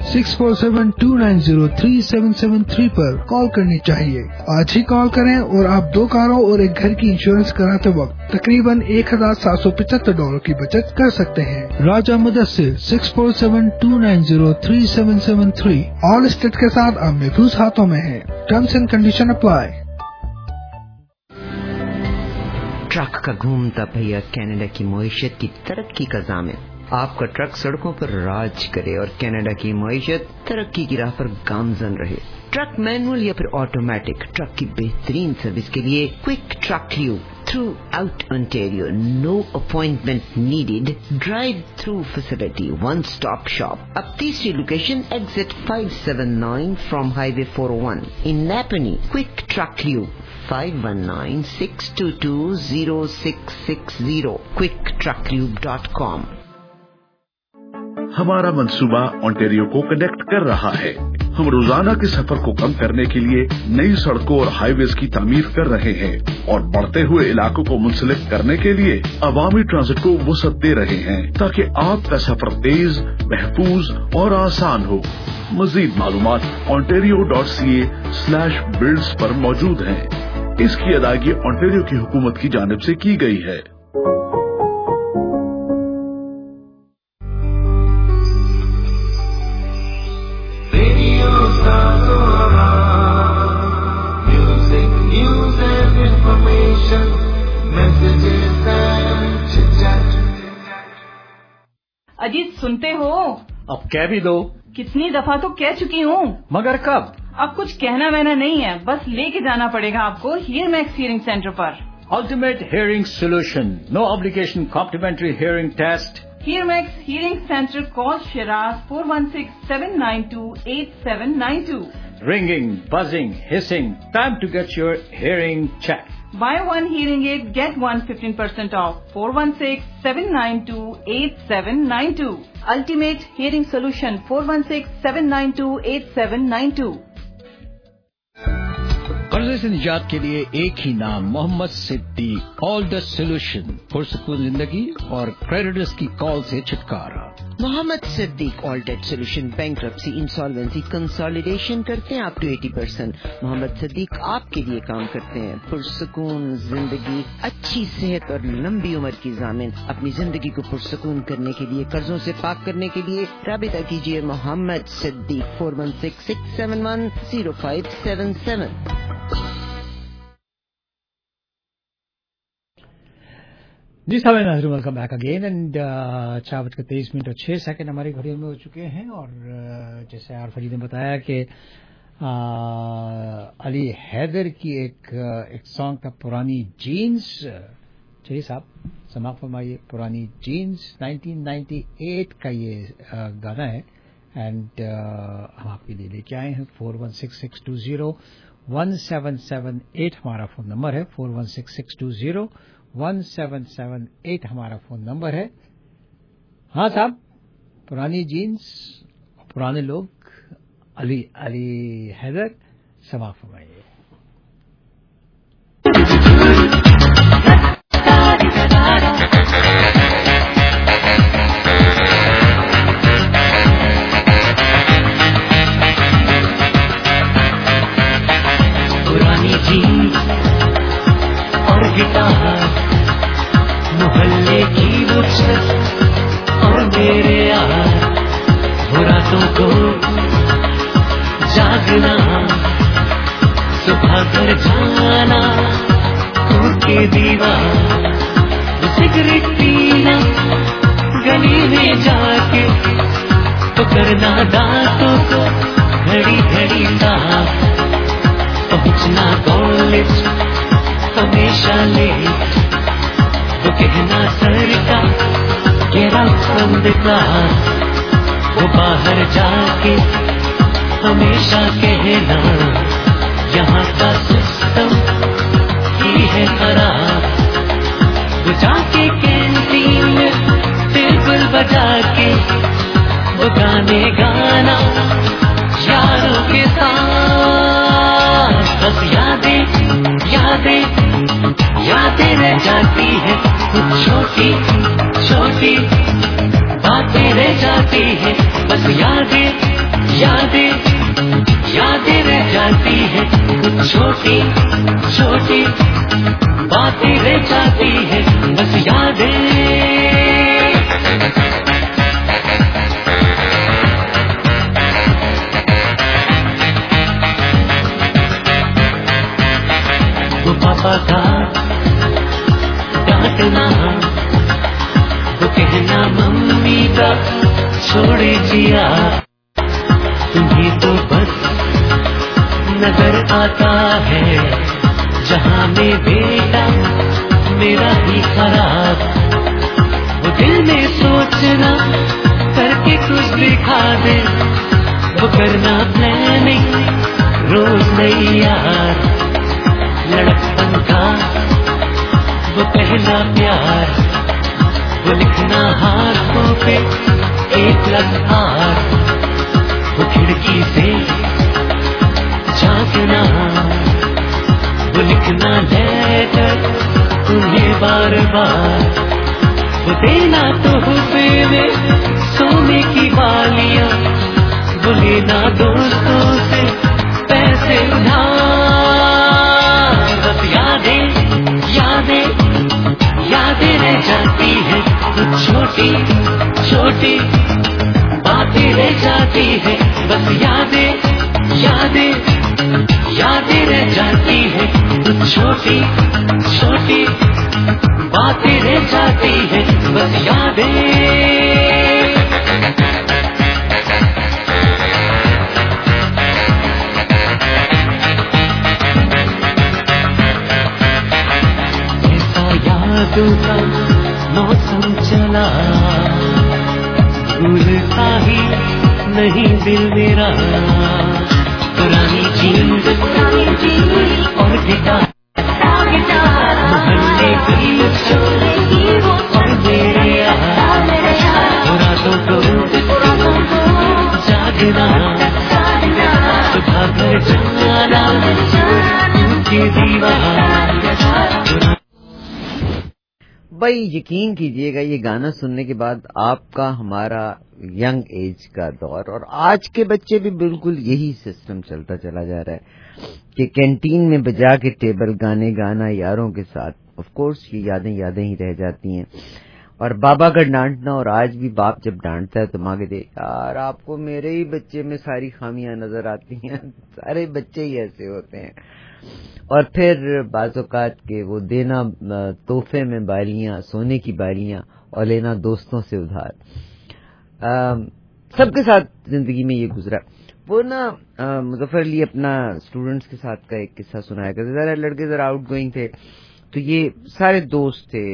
6472903773 पर कॉल करनी चाहिए। आज ही कॉल करें और आप 2 कारों और एक घर की इंश्योरेंस कराते वक्त तकरीबन $1775 की बचत कर सकते हैं। राजा मुदस्सिर 6472903773 ऑल स्टेट के साथ आप महफूज हाथों में है। Terms and condition apply. Truck का घूमता पहिया कनाडा की मईशत की तरक्की का ज़ामिन। आपका ट्रक सड़कों पर राज करे और कनाडा की मईशत तरक्की की राह पर गामजन रहे। ट्रक मैनुअल या फिर ऑटोमेटिक, ट्रक की बेहतरीन सर्विस के लिए quick truck crew throughout Ontario, no appointment needed, drive through facility, one stop shop. अब तीसरी location exit 579 from highway 401 in Napanee. Quick truck crew 5196220660 quicktruckcube.com। हमारा मंसूबा ओंटारियो को कनेक्ट कर रहा है। हम रोजाना के सफर को कम करने के लिए नई सड़कों और हाईवेज की तामीर कर रहे हैं और बढ़ते हुए इलाकों को मुंसलिक करने के लिए अवामी ट्रांसिट को वसअत दे रहे हैं ताकि आपका सफर तेज, महफूज और आसान हो। मजीद मालूमात ontario.ca/builds पर मौजूद हैं। इसकी अदायगी ओंटारियो की हुकूमत की जानिब से की गई है। अजीत सुनते हो? अब कह भी दो। कितनी दफा तो कह चुकी हूँ। मगर कब? अब कुछ कहना वहना नहीं है, बस लेके जाना पड़ेगा आपको हियर मैक्स हियरिंग सेंटर पर। Ultimate Hearing Solution, no obligation complimentary hearing test. Here Max Hearing Center, call Shiraz 416-792-8792. Ringing, buzzing, hissing, time to get your hearing checked. Buy one hearing aid, get one 15% off. 416-792-8792. Ultimate Hearing Solution, 416-792-8792. कर्जे से निजात के लिए एक ही नाम, Mohammad Siddique. Call the solution, पुरसकून जिंदगी और क्रेडिटर्स की कॉल से छुटकारा। Mohammad Siddique all debt solution, bankruptcy, insolvency, consolidation करते हैं अप टू 80%। मोहम्मद सिद्दीक आपके लिए काम करते हैं। पुरसकून जिंदगी, अच्छी सेहत और लंबी उम्र की जामिन। अपनी जिंदगी को पुरसकून करने के लिए, कर्जों से पाक करने के लिए राबिता कीजिए मोहम्मद सिद्दीक 416-671-0577। जी साहब, नाज़रीन वेलकम बैक अगेन एंड 4:23 हमारी घड़ियों में हो चुके हैं। और जैसे आर फरीद ने बताया कि अली हैदर की एक सॉन्ग था पुरानी जीन्स। चलिए साहब समाप्त फरमाइए। पुरानी जीन्स 1998 का ये गाना है एंड हम आपके लिए लेके आए हैं। 4166201778 हमारा फोन नंबर है। 4166201778 हमारा फोन नंबर है। हाँ साहब, पुरानी जीन्स, पुराने लोग, अली हैदर, समाप्त फरमाइए। पुरानी जीन्स और गिटार, मोहल्ले की वो छत और मेरे यार, बुरा तो रातों को जागना, सुबह घर जाना, खून के दीवार, सिगरेट पीना, गली में जाके पकड़ना दांतों को घड़ी घड़ी साफ, पहुंचना कॉलेज हमेशा लेट, वो कहना सर का get out from the class, वो बाहर जाके हमेशा कहना यहाँ का सिस्टम ही है खराब, वो जाके कैंटीन में टेबल बजा के वो गाने गाना यारों के साथ, बस यादें यादें यादें रह जाती है, कुछ छोटी छोटी बातें रह जाती है, बस यादें यादें यादें रह जाती है, कुछ छोटी छोटी बातें रह जाती है, बस यादें। वो पापा का डांटना, वो कहना मम्मी का छोड़े जिया, तुम्हें तो बस नजर आता है जहां में बेटा मेरा ही खराब, वो दिल में सोचना करके कुछ दिखा दे, वो करना प्लानिंग रोज नई यार, लड़कपन का वो पहला प्यार, वो लिखना हाथों पे 1,00,000, वो खिड़की से झांकना, वो लिखना लेटर तुम्हें बार बार, वो देना तोहफे में सोने की बालियां, वो लेना दोस्तों से पैसे उधार, बस यादें यादें यादें रह जाती है, कुछ छोटी छोटी बातें रह जाती है, बस यादें यादें यादें रह जाती है, कुछ छोटी छोटी बातें रह जाती है, बस यादें। यादों का मौसम चला, भूलता ही नहीं दिल मेरा, पुरानी जींद और गिटार, मोहल्ले की वो और मेरे यार, रातों को जागना, सुबह घर जाना, उनकी दीवार। भाई यकीन कीजिएगा ये गाना सुनने के बाद आपका हमारा यंग एज का दौर, और आज के बच्चे भी बिल्कुल यही सिस्टम चलता चला जा रहा है कि कैंटीन में बजा के टेबल गाने गाना यारों के साथ। ऑफ कोर्स ये यादें ही रह जाती हैं, और बाबा का डांटना, और आज भी बाप जब डांटता है तो मांगे दे यार आपको मेरे ही बच्चे में सारी खामियां नजर आती हैं, सारे बच्चे ही ऐसे होते हैं। और फिर बाज़ौकात के वो देना तोहफे में बालियां, सोने की बालियां, और लेना दोस्तों से उधार। सबके साथ जिंदगी में ये गुजरा। वो ना मुजफ्फर अली अपना स्टूडेंट्स के साथ का एक किस्सा सुनाया करते, जरा लड़के जरा आउट गोइंग थे, तो ये सारे दोस्त थे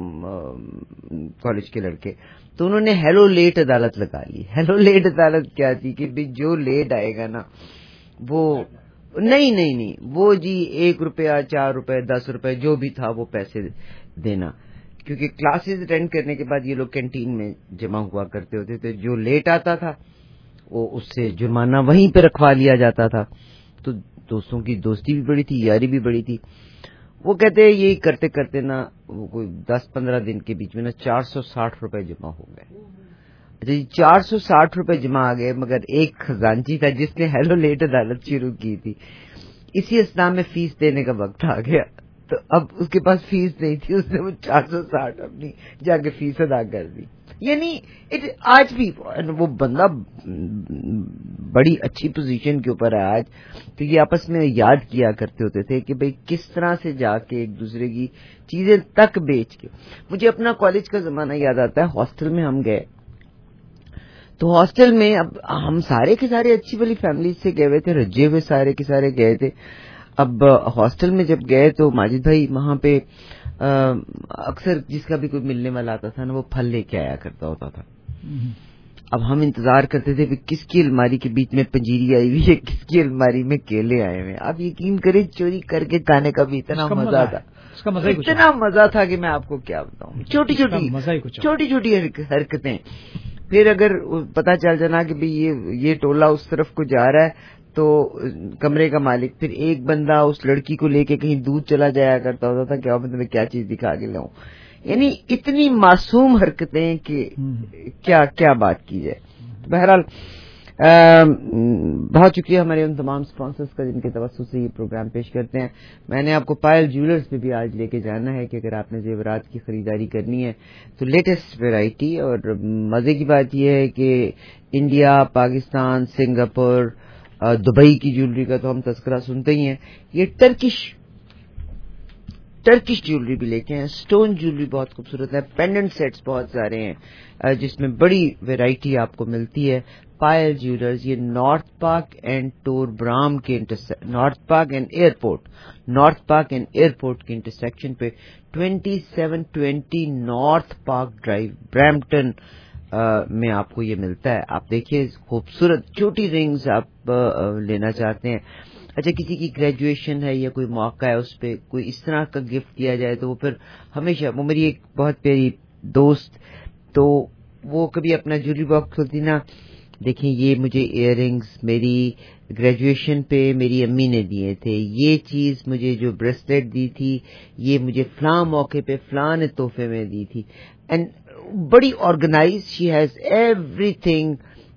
कॉलेज के लड़के, तो उन्होंने हेलो लेट अदालत लगा ली। हेलो लेट अदालत क्या थी कि भी जो लेट आएगा ना वो नहीं वो जी 1 रुपया 4 रुपए 10 रुपए जो भी था वो पैसे देना, क्योंकि क्लासेस अटेंड करने के बाद ये लोग कैंटीन में जमा हुआ करते होते थे। जो लेट आता था वो उससे जुर्माना वहीं पे रखवा लिया जाता था। तो दोस्तों की दोस्ती भी बड़ी थी, यारी भी बड़ी थी। वो कहते हैं यही करते करते ना वो कोई 10-15 दिन के बीच में ना 460 रुपए जमा हो गए। अच्छा जी 460 रुपए जमा आ गए, मगर एक खजांची था जिसने हेलो लेट अदालत शुरू की थी। इसी अस्नाम में फीस देने का वक्त आ गया। تو اب اس کے پاس فیس نہیں تھی, اس نے وہ 460 اپنی جا کے فیس ادا کر دی. یعنی آج بھی وہ بندہ بڑی اچھی پوزیشن کے اوپر ہے آج. تو یہ آپس میں یاد کیا کرتے ہوتے تھے کہ بھئی کس طرح سے جا کے ایک دوسرے کی چیزیں تک بیچ کے. مجھے اپنا کالج کا زمانہ یاد آتا ہے. ہاسٹل میں ہم گئے تو ہاسٹل میں اب ہم سارے کے سارے اچھی والی فیملی سے گئے ہوئے تھے, رجے ہوئے سارے کے سارے گئے تھے. اب ہاسٹل میں جب گئے تو ماجد بھائی وہاں پہ اکثر جس کا بھی کوئی ملنے والا آتا تھا نا وہ پھل لے کے آیا کرتا ہوتا تھا. اب ہم انتظار کرتے تھے کہ کس کی الماری کے بیچ میں پنجیری آئی ہوئی ہے, کس کی الماری میں کیلے آئے ہوئے. اب یقین کریں چوری کر کے کھانے کا بھی اتنا مزہ تھا, اتنا مزہ تھا کہ میں آپ کو کیا بتاؤں. چھوٹی چھوٹی حرکتیں. پھر اگر پتا چل جانا کہ بھئی یہ ٹولہ اس طرف کو جا رہا ہے تو کمرے کا مالک پھر ایک بندہ اس لڑکی کو لے کے کہیں دور چلا جایا کرتا ہوتا تھا کہ میں تمہیں کیا چیز دکھا کے لاؤں. یعنی اتنی معصوم حرکتیں کہ کیا بات کی جائے. بہرحال بہت شکریہ ہمارے ان تمام سپانسرز کا جن کے توسط سے یہ پروگرام پیش کرتے ہیں. میں نے آپ کو پائل جیولرز پہ بھی آج لے کے جانا ہے کہ اگر آپ نے زیورات کی خریداری کرنی ہے تو لیٹسٹ ویرائٹی. اور مزے کی بات یہ ہے کہ انڈیا, پاکستان, سنگاپور, دبئی کی جیولری کا تو ہم تذکرہ سنتے ہی ہیں. یہ ٹرکش جیولری بھی لے کے ہیں. سٹون جیولری بہت خوبصورت ہے. پینڈنٹ سیٹس بہت سارے ہیں جس میں بڑی ویرائٹی آپ کو ملتی ہے. پائل جیولرز یہ north park and Torbram کے نارتھ پارک اینڈ ایئرپورٹ کے انٹرسیکشن پہ 2720 نارتھ پارک ڈرائیو برامپٹن میں آپ کو یہ ملتا ہے. آپ دیکھیے خوبصورت چھوٹی رنگز آپ لینا چاہتے ہیں, اچھا کسی کی گریجویشن ہے یا کوئی موقع ہے اس پہ کوئی اس طرح کا گفٹ دیا جائے تو وہ پھر ہمیشہ, وہ میری ایک بہت پیاری دوست تو وہ کبھی اپنا جویلری باکس کھولتی نا, دیکھیں یہ مجھے ایئر رنگز میری گریجویشن پہ میری امی نے دیے تھے, یہ چیز مجھے جو بریسلیٹ دی تھی یہ مجھے فلاں موقع پہ فلاں نے تحفے میں دی تھی. اینڈ بڑی organise, she has everything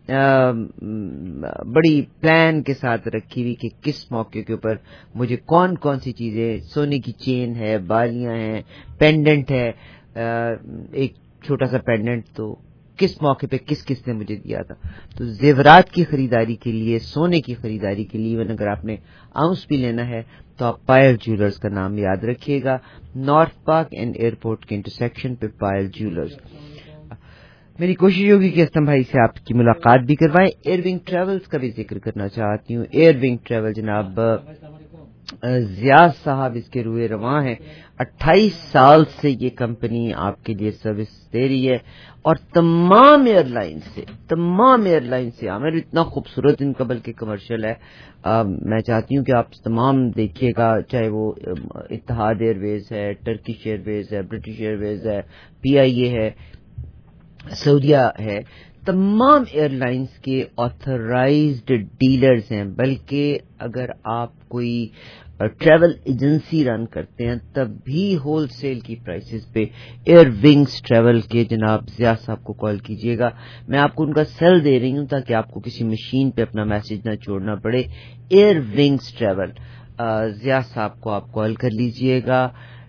بڑی پلان کے ساتھ رکھی ہوئی کہ کس موقع کے اوپر مجھے کون کون سی چیزیں, سونے کی چین ہے, بالیاں ہیں, پینڈنٹ ہے, ایک چھوٹا سا پینڈنٹ تو کس موقع پہ کس نے مجھے دیا تھا. تو زیورات کی خریداری کے لیے, سونے کی خریداری کے لیے اگر آپ نے آؤنس بھی لینا ہے تو آپ پائل جیولرز کا نام یاد رکھیے گا. نارتھ پارک اینڈ ایئرپورٹ کے انٹرسیکشن پہ پائل جیولرز. میری کوشش ہوگی کہ اسلم بھائی سے آپ کی ملاقات بھی کروائیں. ایئرونگ ٹریولز کا بھی ذکر کرنا چاہتی ہوں. ایئرونگ ٹریول جناب زیاد صاحب اس کے روئے رواں ہیں. 28 سال سے یہ کمپنی آپ کے لیے سروس دے رہی ہے اور تمام ایئر لائن سے عامر اتنا خوبصورت ان کا بلکہ کمرشل ہے. میں چاہتی ہوں کہ آپ تمام دیکھیے گا, چاہے وہ اتحاد ایئر ویز ہے, ٹرکش ایئر ویز ہے, برٹش ایئر ویز ہے, PIA ہے, سعودیہ ہے, تمام ایئر لائنز کے آتھرائزڈ ڈیلرز ہیں. بلکہ اگر آپ کوئی ٹریول ایجنسی رن کرتے ہیں تب بھی ہول سیل کی پرائسز پہ ایئر ونگز ٹریول کے جناب ضیاء صاحب کو کال کیجیے گا. میں آپ کو ان کا سیل دے رہی ہوں تاکہ آپ کو کسی مشین پہ اپنا میسج نہ چھوڑنا پڑے. ایئر ونگز ٹریول, ضیاء صاحب کو آپ کال کر لیجیے گا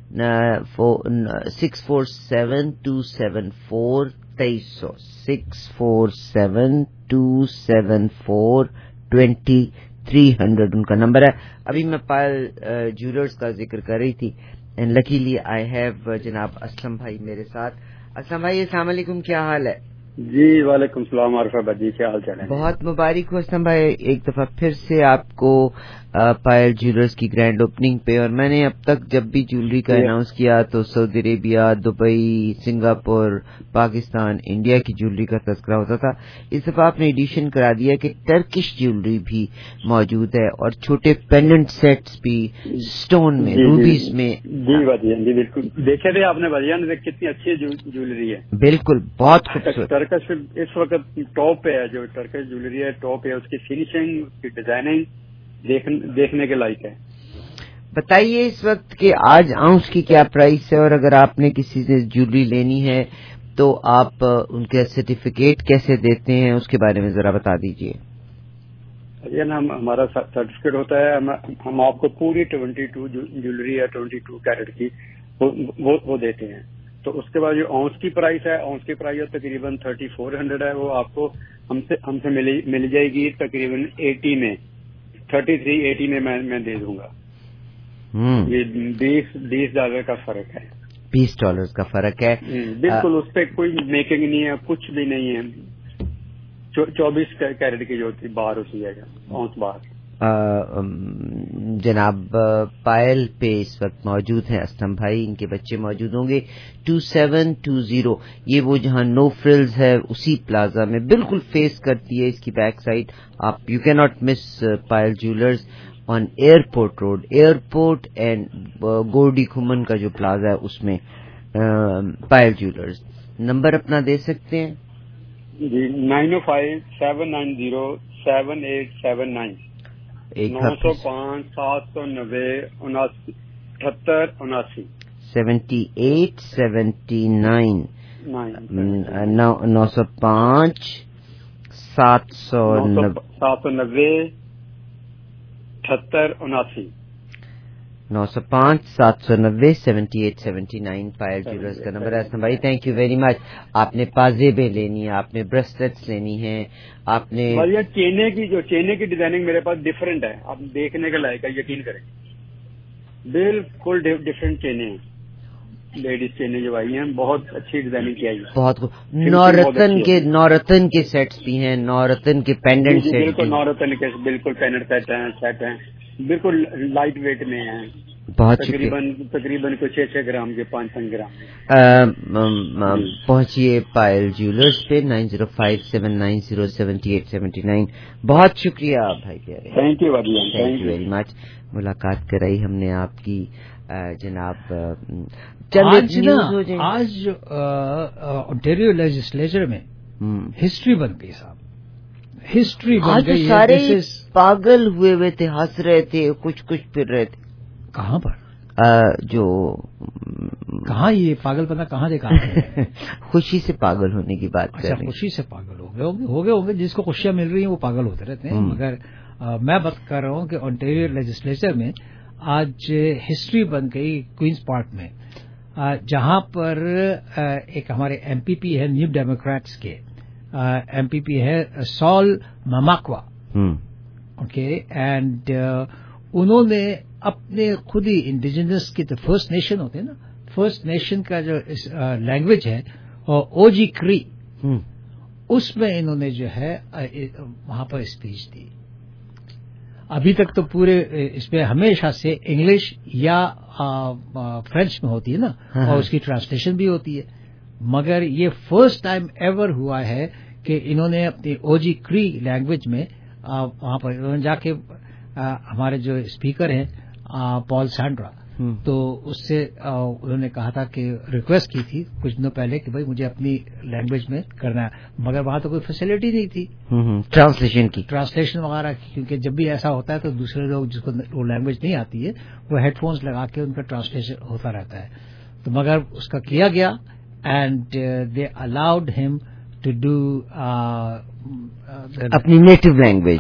647-274-2300 647-274-2300 ان کا نمبر ہے. ابھی میں پائل جیولرز کا ذکر کر رہی تھی اینڈ لکیلی آئی ہیو جناب اسلم بھائی میرے ساتھ. اسلم بھائی السلام علیکم, کیا حال ہے؟ جی وعلیکم السلام عارف بھائی جی, کیا حال چال ہے؟ بہت مبارک ہو اسلم بھائی ایک دفعہ پھر سے آپ کو پائل جیولرز کی گرینڈ اوپننگ پہ. اور میں نے اب تک جب بھی جیولری کا اناؤنس کیا تو Saudi Arabia, Dubai, Singapore, Pakistan, India کی جیولری کا تذکرہ ہوتا تھا. اس دفعہ آپ نے ایڈیشن کرا دیا کہ ٹرکش جیولری بھی موجود ہے اور چھوٹے پینڈنٹ سیٹس بھی سٹون میں, روبیز میں. جی بھائی جی بالکل, دیکھے تھے آپ نے بھائی کتنی اچھی جیولری ہے. بالکل بہت خوبصورت. ٹرکش اس وقت ٹاپ پہ ہے, جو ٹرکش جیولری ہے ٹاپ ہے, اس کی فنیشنگ, اس کی ڈیزائننگ دیکھنے کے لائق ہے. بتائیے اس وقت کہ آج آؤنس کی کیا پرائس ہے, اور اگر آپ نے کسی سے جیولری لینی ہے تو آپ ان کے سرٹیفکیٹ کیسے دیتے ہیں اس کے بارے میں ذرا بتا دیجیے. ये ना हमारा सर्टिफिकेट होता है, हम आपको पूरी 22 ज्वेलरी या 22 कैरेट की वो देते हैं। तो उसके बाद जो औंस की प्राइस है, औंस की प्राइस तकरीबन 3400 है, वो आपको हमसे मिल जाएगी तकरीबन 80 में, 3380 में मैं दे दूंगा। ये $20 का फर्क है, $20 का फर्क है। बिल्कुल, उस पर कोई मेकिंग नहीं है, कुछ भी नहीं है। 24 कैरेट की जो होती बाहर होती है, औंस बाहर। जनाब पायल पे इस वक्त मौजूद हैं असलम भाई, इनके बच्चे मौजूद होंगे 2720, ये वो जहां नो फ्रिल्स है उसी प्लाजा में बिल्कुल फेस करती है इसकी बैक साइड। आप you cannot miss Payal jewellers on airport road, airport and गोरडी खुमन का जो प्लाजा है उसमें पायल ज्वेलर्स। नंबर अपना दे सकते हैं जी? 905-790-7879, 905 790 7879 7879 905 790 7879 905 790 7879 पायल ज्वेलर्स का नंबर है। भाई थैंक यू वेरी मच। आपने पाजेबे लेनी है, आपने ब्रेसलेट्स लेनी है, आपने चेने की डिजाइनिंग मेरे पास डिफरेंट है, आप देखने के लायक है, यकीन करें, बिल्कुल डिफरेंट चेने हैं। लेडीज चेने जो आई हैं बहुत अच्छी डिजाइनिंग की आई है, बहुत नौरतन के सेट्स भी हैं, नौरतन के पेंडेंट सेट, बिल्कुल नौरतन के बिल्कुल पेंडेंट सेट हैं, बिल्कुल लाइट वेट में हैं, बहुत तकरीबन कुछ 6 ग्राम के 5 ग्राम। पहुंचिए पायल ज्वेलर्स पे 9057907879। बहुत शुक्रिया भाई प्यारे, थैंक यू वेरी मच। मुलाकात कराई हमने आपकी जनाब। आज ओंटारियो लेजिस्लेचर में हिस्ट्री बन गई साहब, हिस्ट्री बन गई। सारे पागल हुए थे, हंस रहे थे, कुछ फिर रहे थे। कहाँ पर कहाँ ये पागलपना कहाँ देखा? खुशी से पागल होने की बात कर रहे हैं। खुशी से पागल हो गए जिसको खुशियां मिल रही हैं वो पागल होते रहते हैं। मगर मैं बात कर रहा हूँ कि ओंटारियो लेजिस्लेचर में आज हिस्ट्री बन गई क्वींस पार्क में, जहां पर एक हमारे एमपीपी है न्यू डेमोक्रेट्स के एमपीपी है सॉल मामाक्वा, ओके, एंड उन्होंने अपने खुद ही इंडिजिनस की तो फर्स्ट नेशन होते हैं ना, फर्स्ट नेशन का जो लैंग्वेज है ओजी क्री, उसमें इन्होंने जो है वहां पर स्पीच दी। अभी तक तो पूरे इसमें हमेशा से इंग्लिश या फ्रेंच में होती है ना, और उसकी ट्रांसलेशन भी होती है, मगर ये फर्स्ट टाइम एवर हुआ है कि इन्होंने अपनी ओजी क्री लैंग्वेज में वहां पर इन्होंने जाके हमारे जो स्पीकर हैं पॉल सैंड्रा, तो उससे उन्होंने कहा था कि रिक्वेस्ट की थी कुछ दिनों पहले कि भाई मुझे अपनी लैंग्वेज में करना है, मगर वहां तो कोई फैसिलिटी नहीं थी ट्रांसलेशन वगैरह की, क्योंकि जब भी ऐसा होता है तो दूसरे लोग जिसको वो लैंग्वेज नहीं आती है वो हेडफोन्स लगा के उनका ट्रांसलेशन होता रहता है। तो मगर उसका किया गया and they allowed him to do अपनी नेटिव लैंग्वेज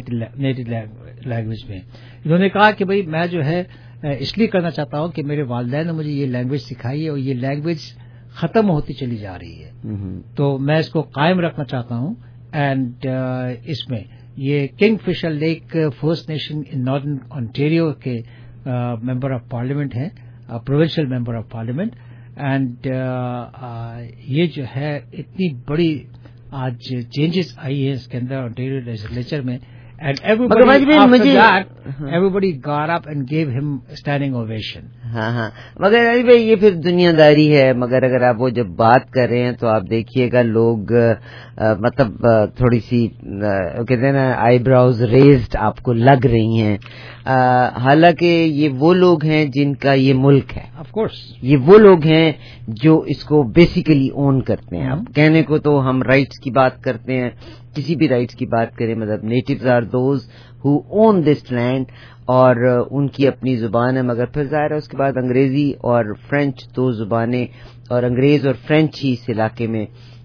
में। इन्होंने कहा कि भाई मैं जो है इसलिए करना चाहता हूं कि मेरे वालिदैन ने मुझे ये लैंग्वेज सिखाई है और ये लैंग्वेज खत्म होती चली जा रही है, तो मैं इसको कायम रखना चाहता हूं। एंड इसमें ये Kingfisher lake first nation in northern Ontario के मेंबर ऑफ पार्लियामेंट हैं, provincial member of parliament, and ये जो है इतनी बड़ी आज चेंजेस आई है इसके अंदर ओंटारियो लेजिस्लेचर में, and everybody got up and gave him standing ovation. हाँ, मगर अरे भाई ये फिर दुनियादारी है। मगर अगर आप वो जब बात कर रहे हैं तो आप देखिएगा लोग मतलब थोड़ी सी कहते हैं ना आईब्राउज रेज्ड आपको लग रही हैं, हालांकि ये वो लोग हैं जिनका ये मुल्क है, ऑफ कोर्स ये वो लोग हैं जो इसको बेसिकली ओन करते हैं। अब कहने को तो हम राइट्स की बात करते हैं, किसी भी राइट्स की बात करें, मतलब natives are those who own this land और उनकी अपनी जुबान है, मगर फिर जाहिर है उसके बाद अंग्रेजी और फ्रेंच दो जुबानें, और अंग्रेज और फ्रेंच ही इस इलाके में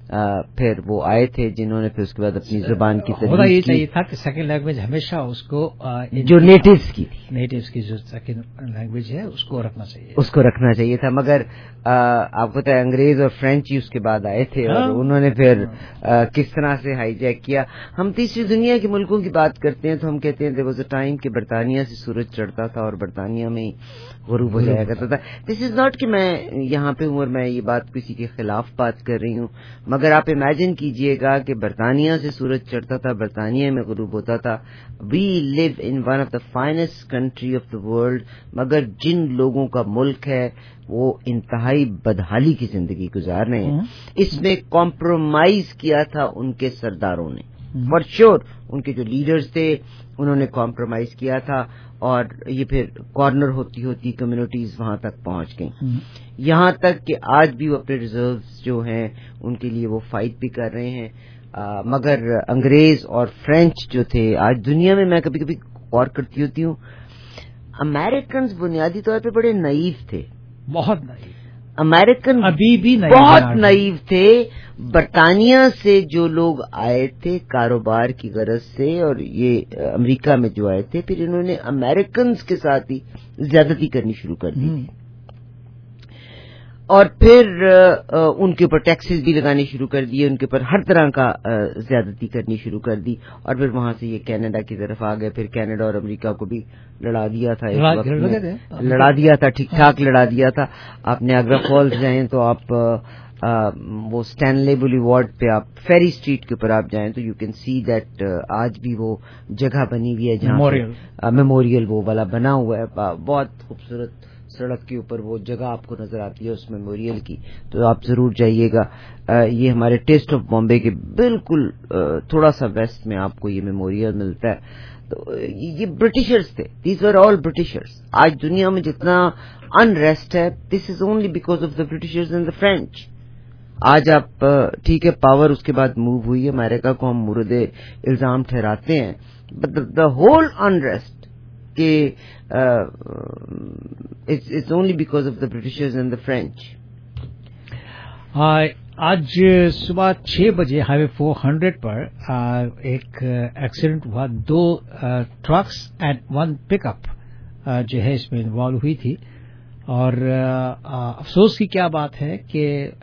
फिर वो आए थे जिन्होंने फिर उसके बाद अपनी जुबान की होना ये चाहिए था कि सेकंड लैंग्वेज हमेशा उसको जो नेटिव्स की थी, नेटिव्स की जो सेकंड लैंग्वेज है उसको रखना चाहिए था। मगर आपको पता है अंग्रेज और फ्रेंच ही उसके बाद आए थे और उन्होंने फिर किस तरह से हाईजैक किया। हम तीसरी दुनिया के मुल्कों की बात करते हैं तो हम कहते हैं देयर वाज अ टाइम कि बरतानिया से सूरज चढ़ता था और बरतानिया में ही गुरूब हो जाया करता था। दिस इज नॉट कि मैं यहाँ पे हूँ और मैं ये बात किसी के खिलाफ बात कर रही हूँ, मगर आप इमेजिन कीजिएगा कि बरतानिया से सूरज चढ़ता था, बरतानिया में गुरूब होता था। We live in one of the finest country of the world, मगर जिन लोगों का मुल्क है वो इंतहाई बदहाली की जिंदगी गुजार रहे हैं। इसमें कॉम्प्रोमाइज किया था उनके सरदारों ने, फॉर श्योर उनके जो लीडर्स थे उन्होंने कॉम्प्रोमाइज किया था और ये फिर कॉर्नर होती होती कम्युनिटीज वहां तक पहुंच गई, यहां तक कि आज भी वो अपने रिजर्व्स जो हैं उनके लिए वो फाइट भी कर रहे हैं। मगर अंग्रेज और फ्रेंच जो थे, आज दुनिया में मैं कभी कभी गौर करती होती हूँ, अमेरिकन बुनियादी तौर पे बड़े नईव थे, बहुत नईव। अमेरिकन अभी भी बहुत नईव थे। बरतानिया से जो लोग आए थे कारोबार की गरज से और ये अमेरिका में जो आए थे, फिर इन्होंने अमेरिकन के साथ ही ज्यादती करनी शुरू कर दी थी और फिर उनके ऊपर टैक्सेस भी लगाने शुरू कर दिए, उनके ऊपर हर तरह का ज्यादती करनी शुरू कर दी और फिर वहां से ये कनाडा की तरफ आ गए। फिर कनाडा और अमेरिका को भी लड़ा दिया था, लड़ा दिया था, ठीक ठाक लड़ा दिया था। आप नियाग्रा फॉल्स जाएं तो आप वो स्टैनले बुलीवार्ड पे आप फेरी स्ट्रीट के ऊपर आप जाएं तो यू कैन सी दैट आज भी वो जगह बनी हुई है जहाँ मेमोरियल वो वाला बना हुआ है। बहुत खूबसूरत सड़क के ऊपर वो जगह आपको नजर आती है उस मेमोरियल की, तो आप जरूर जाइएगा। ये हमारे टेस्ट ऑफ बॉम्बे के बिल्कुल थोड़ा सा वेस्ट में आपको ये मेमोरियल मिलता है। तो ये ब्रिटिशर्स थे, दीज वर ऑल ब्रिटिशर्स। आज दुनिया में जितना अनरेस्ट है, this is only because of the Britishers and the French. आज आप ठीक है पावर उसके बाद मूव हुई है, अमेरिका को हम मुर्दे इल्जाम ठहराते हैं, बट द होल अनरेस्ट के it's only because of the Britishers and the French. आज सुबह 6 बजे हाईवे 400 पर एक एक्सीडेंट हुआ। 2 ट्रक्स एंड 1 पिकअप जो है इसमें इन्वॉल्व हुई थी और अफसोस की क्या बात है कि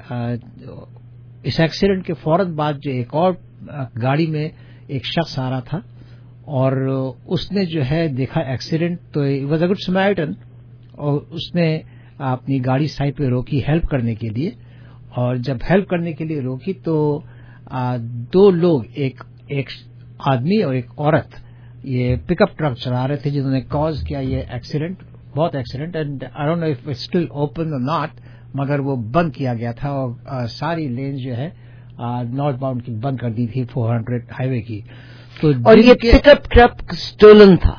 इस एक्सीडेंट के फौरन बाद जो एक और गाड़ी में एक शख्स आ रहा था और उसने जो है देखा एक्सीडेंट, तो it was a good Samaritan और उसने अपनी गाड़ी साइड पे रोकी हेल्प करने के लिए। और जब हेल्प करने के लिए रोकी तो 2 लोग, एक आदमी और एक औरत, ये पिकअप ट्रक चला रहे थे जिन्होंने कॉज किया ये एक्सीडेंट, बहुत accident. And I don't know if it's still open और नॉट, मगर वो बंद किया गया था और सारी लेन जो है नॉर्थ बाउंड की बंद कर दी थी 400 हाईवे की। तो और ये पिकअप ट्रक स्टोलन था,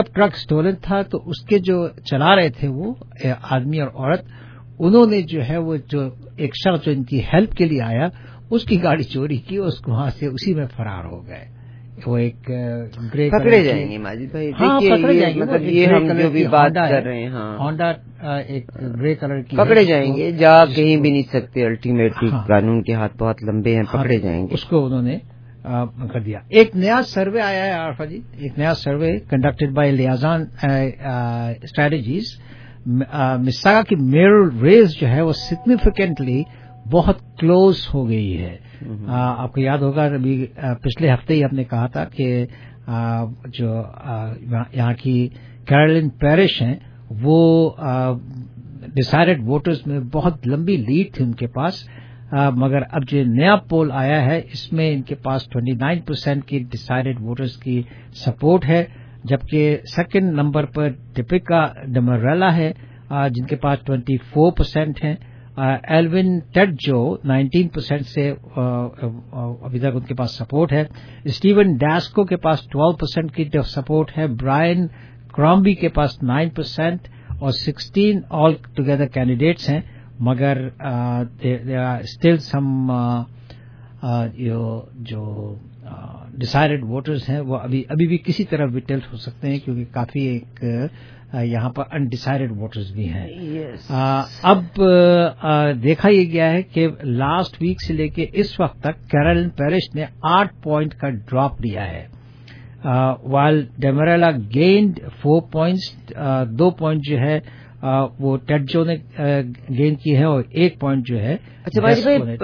तो उसके जो चला रहे थे वो आदमी और औरत, उन्होंने जो है वो जो एक शख्स जो इनकी हेल्प के लिए आया उसकी गाड़ी चोरी की, उसको वहां से उसी में फरार हो गए। वो एक ग्रे पकड़े जाएंगे माजिद भाई, पकड़े जाएंगे, मतलब ये हम जो भी बात कर रहे हैं, होंडा एक ग्रे कलर की पकड़े जाएंगे, जा कहीं भी नहीं सकते, अल्टीमेटली कानून के हाथ बहुत लंबे हैं, पकड़े जाएंगे। उसको उन्होंने कर दिया। एक नया सर्वे आया है आरफा जी, एक नया survey conducted by Liaison Strategies. Mississauga की मेयर रेस जो है वो सिग्निफिकेंटली बहुत क्लोज हो गई है। आपको याद होगा अभी पिछले हफ्ते ही आपने कहा था कि जो यहाँ की कैरोलिन पैरिश हैं वो डिसाइडेड वोटर्स में बहुत लंबी लीड थी उनके पास, मगर अब जो नया पोल आया है इसमें इनके पास 29% की डिसाइडेड वोटर्स की सपोर्ट है, जबकि सेकंड नंबर पर टिपिका डमरेला है जिनके पास 24% है। एल्विन टेडजो 19% से अभी तक उनके पास सपोर्ट है। स्टीवन डैस्को के पास 12% की सपोर्ट है। ब्रायन क्रॉम्बी के पास 9% और 16 ऑल टुगेदर कैंडिडेट्स हैं, मगर देयर आर स्टिल सम जो ڈیسائیڈڈ ووٹرز ہیں وہ ابھی بھی کسی طرح بھی ٹلٹ ہو سکتے ہیں کیونکہ کافی ایک یہاں پر انڈیسائیڈڈ ووٹرز بھی ہیں. اب دیکھا یہ گیا ہے کہ لاسٹ ویک سے لے کے اس وقت تک کیرولن پیرش نے 8 پوائنٹ کا ڈراپ لیا ہے while Damerla gained 4 points 2 point جو ہے وہ ٹیڈ جو نے گین کی ہے اور 1 پوائنٹ جو ہے. اچھا بھائی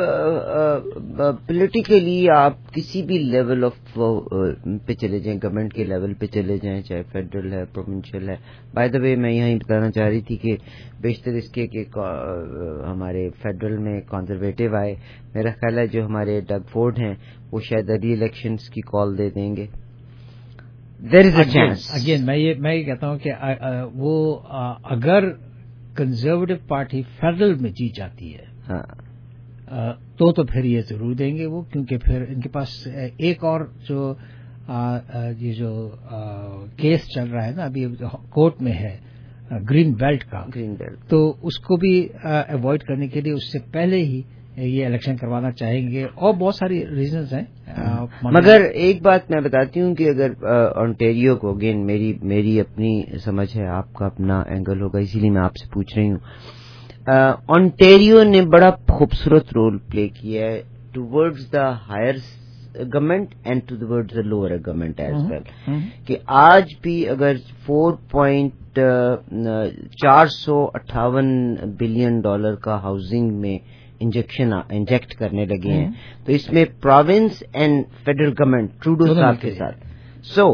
پولیٹیکلی آپ کسی بھی لیول آف پہ چلے جائیں, گورنمنٹ کے لیول پہ چلے جائیں, چاہے فیڈرل ہے پروونشل ہے. بائی دا وے میں یہاں بتانا چاہ رہی تھی کہ بیشتر اس کے کہ ہمارے فیڈرل میں کنزرویٹو آئے, میرا خیال ہے جو ہمارے ڈگ فورڈ ہیں وہ شاید ری الیکشنز کی کال دے دیں گے. There is a chance. Again, میں یہ کہتا ہوں کہ وہ اگر کنزرویٹو پارٹی فیڈرل میں جیت جاتی ہے تو پھر یہ ضرور دیں گے وہ, کیونکہ پھر ان کے پاس ایک اور جو یہ جو کیس چل رہا ہے نا ابھی کورٹ میں ہے گرین بیلٹ کا, تو اس کو بھی اوائڈ کرنے کے لیے اس سے پہلے ہی یہ الیکشن کروانا چاہیں گے اور بہت ساری ریزنز ہیں. مگر ایک بات میں بتاتی ہوں کہ اگر آنٹیریو کو, اگین میری اپنی سمجھ ہے, آپ کا اپنا اینگل ہوگا, اسی لیے میں آپ سے پوچھ رہی ہوں. آنٹیریو نے بڑا خوبصورت رول پلے کیا ہے towards the higher government and towards the lower government as well, کہ آج بھی اگر $458 بلین کا ہاؤسنگ میں انجیکٹ کرنے لگے ہیں, تو اس میں province and federal government Trudeau صاحب کے ساتھ. سو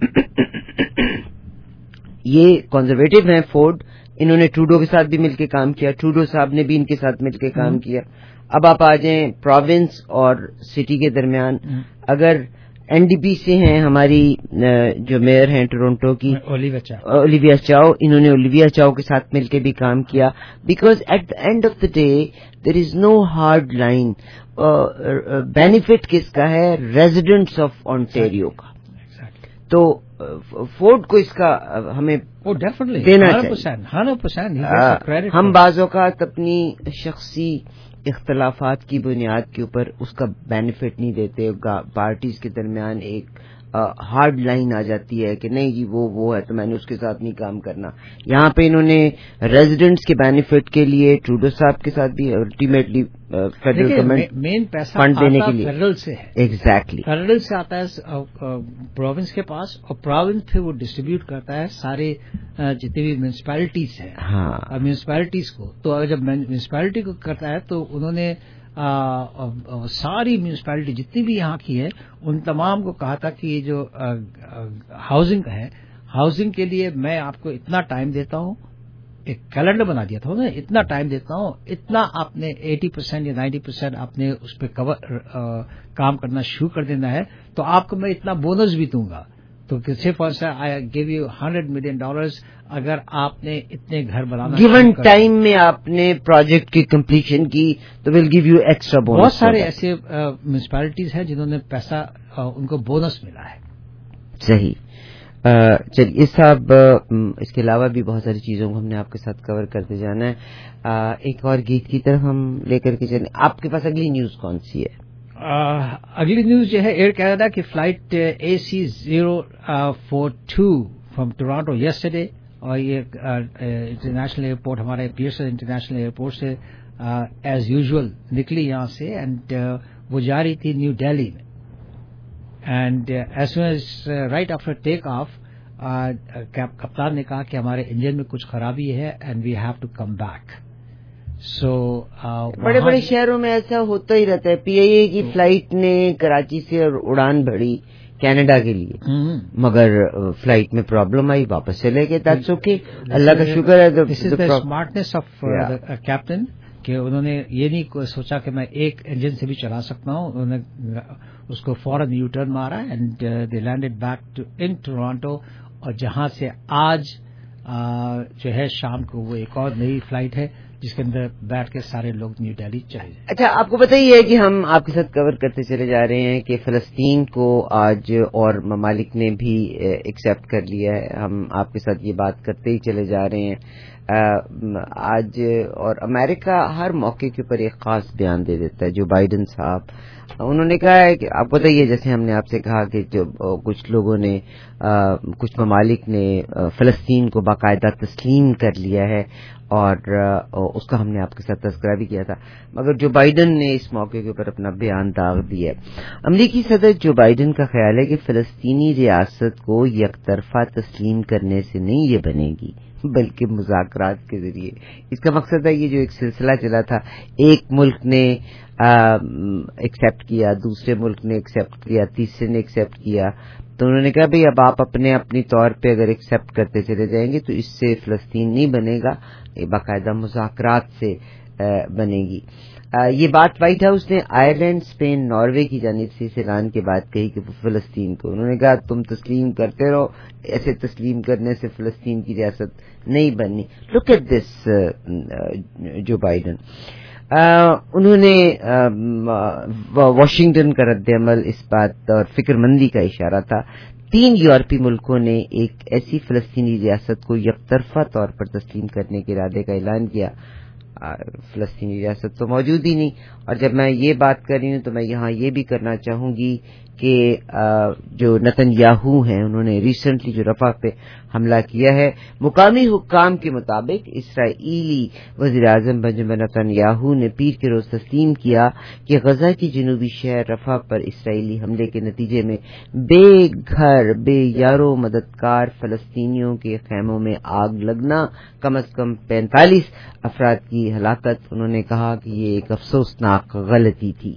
یہ کنزرویٹو ہیں فورڈ, انہوں نے ٹروڈو کے ساتھ بھی مل کے کام کیا, ٹروڈو صاحب نے بھی ان کے ساتھ مل کے کام کیا. اب آپ آ جائیں پروونس اور سٹی کے درمیان, اگر این ڈی پی سے ہیں ہماری جو میئر ہیں ٹورنٹو کی اولیویا چاؤ, انہوں نے اولیویا چاؤ کے ساتھ مل کے بھی کام کیا, because at the end of the day there is no hard line. Benefit کس کا ہے؟ ریزیڈنٹس آف آنٹیریو کا. تو فورڈ کو اس کا ہمیں دینا چاہیے. ہم بعض اوقات اپنی شخصی اختلافات کی بنیاد کے اوپر اس کا بینیفٹ نہیں دیتے, پارٹیز کے درمیان ایک ہارڈ لائن آ جاتی ہے کہ نہیں جی وہ ہے تو میں نے اس کے ساتھ نہیں کام کرنا. یہاں پہ انہوں نے ریزیڈنٹس کے بینیفٹ کے لیے ٹروڈو صاحب کے ساتھ بھی الٹیمیٹلی فیڈرل گورنمنٹ مین پیسہ فنڈ دینے کے لیے فیڈرل سے ہے. ایگزیکٹلی فیڈرل سے آتا ہے پروونس کے پاس, اور پروونس پھر وہ ڈسٹریبیوٹ کرتا ہے سارے جتنی بھی میونسپیلٹیز ہیں میونسپیلٹیز کو. تو جب میونسپیلٹی کو کرتا ہے تو انہوں نے ساری میونسپیلٹی جتنی بھی یہاں کی ہے ان تمام کو کہا تھا کہ یہ جو ہاؤسنگ ہے, ہاؤسنگ کے لیے میں آپ کو اتنا ٹائم دیتا ہوں, ایک کیلنڈر بنا دیا تھا نا, اتنا ٹائم دیتا ہوں, اتنا آپ نے 80% یا 90% آپ نے اس پہ کام کرنا شروع کر دینا ہے, تو آپ کو میں اتنا بونس بھی دوں گا. تو صرف آئی گیو یو $100 ملین اگر آپ نے اتنے گھر بنانا گیون ٹائم میں آپ نے پروجیکٹ کی کمپلیشن کی تو will give you extra bonus. بہت سارے ایسے میونسپیلٹیز ہیں جنہوں نے پیسہ ان کو بونس ملا ہے. صحیح. چلیے صاحب, اس کے علاوہ بھی بہت ساری چیزوں کو ہم نے آپ کے ساتھ کور کرتے جانا ہے. ایک اور گیت کی طرف ہم لے کر کے چلیں. آپ کے پاس اگلی نیوز کون سی ہے؟ اگلی نیوز جو ہے ایئر کینیڈا کی flight AC042 from Toronto yesterday, اور یہ انٹرنیشنل ایئرپورٹ ہمارے پیئرسن انٹرنیشنل ایئرپورٹ سے ایز یوزول نکلی یہاں سے, اینڈ وہ جا رہی تھی نیو دہلی میں. And as soon as right after take off کپتان نے کہا کہ ہمارے انجن میں کچھ خرابی ہے and we have to come back. سو بڑے بڑے شہروں میں ایسا ہوتا ہی رہتا ہے. پی آئی اے کی فلائٹ نے کراچی سے اڑان بھری کینیڈا کے لیے, مگر فلائٹ میں پرابلم آئی, واپس چلے گئے. دیٹس اوکے, اللہ کا شکر ہے. This is the smartness of captain کہ انہوں نے یہ نہیں سوچا کہ میں ایک انجن سے بھی چلا سکتا ہوں, انہوں نے اس کو فوراً یو ٹرن مارا and they landed back in Toronto, اور جہاں سے آج جو ہے شام کو وہ ایک اور نئی فلائٹ ہے جس کے اندر بیٹھ کے سارے لوگ نیو دہلی چلے جائیں. اچھا, آپ کو پتہ ہی ہے کہ ہم آپ کے ساتھ کور کرتے چلے جا رہے ہیں کہ فلسطین کو آج اور ممالک نے بھی ایکسپٹ کر لیا ہے. ہم آپ کے ساتھ یہ بات کرتے ہی چلے جا رہے ہیں. آج اور امریکہ ہر موقع کے اوپر ایک خاص بیان دے دیتا ہے. جو بائیڈن صاحب انہوں نے کہا ہے کہ آپ بتائیے, جیسے ہم نے آپ سے کہا کہ جو کچھ لوگوں نے کچھ ممالک نے فلسطین کو باقاعدہ تسلیم کر لیا ہے, اور اس کا ہم نے آپ کے ساتھ تذکرہ بھی کیا تھا, مگر جو بائیڈن نے اس موقع کے اوپر اپنا بیان داغ دیا ہے. امریکی صدر جو بائیڈن کا خیال ہے کہ فلسطینی ریاست کو یک طرفہ تسلیم کرنے سے نہیں یہ بنے گی, بلکہ مذاکرات کے ذریعے. اس کا مقصد ہے یہ جو ایک سلسلہ چلا تھا, ایک ملک نے ایکسیپٹ کیا, دوسرے ملک نے ایکسیپٹ کیا, تیسرے نے ایکسیپٹ کیا, تو انہوں نے کہا بھئی اب آپ اپنی طور پہ اگر ایکسیپٹ کرتے چلے جائیں گے تو اس سے فلسطین نہیں بنے گا, یہ باقاعدہ مذاکرات سے بنے گی. یہ بات وائٹ ہاؤس نے آئرلینڈ, اسپین, ناروے کی جانب سے اس اعلان کے بعد کہی کہ فلسطین کو انہوں نے کہا تم تسلیم کرتے رہو, ایسے تسلیم کرنے سے فلسطین کی ریاست نہیں بننی. Look at this Joe Biden, انہوں نے واشنگٹن کا رد عمل اس بات اور فکر مندی کا اشارہ تھا. 3 یورپی ملکوں نے ایک ایسی فلسطینی ریاست کو یک طرفہ طور پر تسلیم کرنے کے ارادے کا اعلان کیا. فلسطینی ریاست تو موجود ہی نہیں. اور جب میں یہ بات کر رہی ہوں تو میں یہاں یہ بھی کرنا چاہوں گی کہ جو نتن یاہو ہیں, انہوں نے ریسنٹلی جو رفح پہ حملہ کیا ہے, مقامی حکام کے مطابق اسرائیلی وزیراعظم بنجامن نتن یاہو نے پیر کے روز تسلیم کیا کہ غزہ کی جنوبی شہر رفح پر اسرائیلی حملے کے نتیجے میں بے گھر, بے یارو مددگار فلسطینیوں کے خیموں میں آگ لگنا, کم از کم 45 افراد کی ہلاکت. انہوں نے کہا کہ یہ ایک افسوسناک غلطی تھی.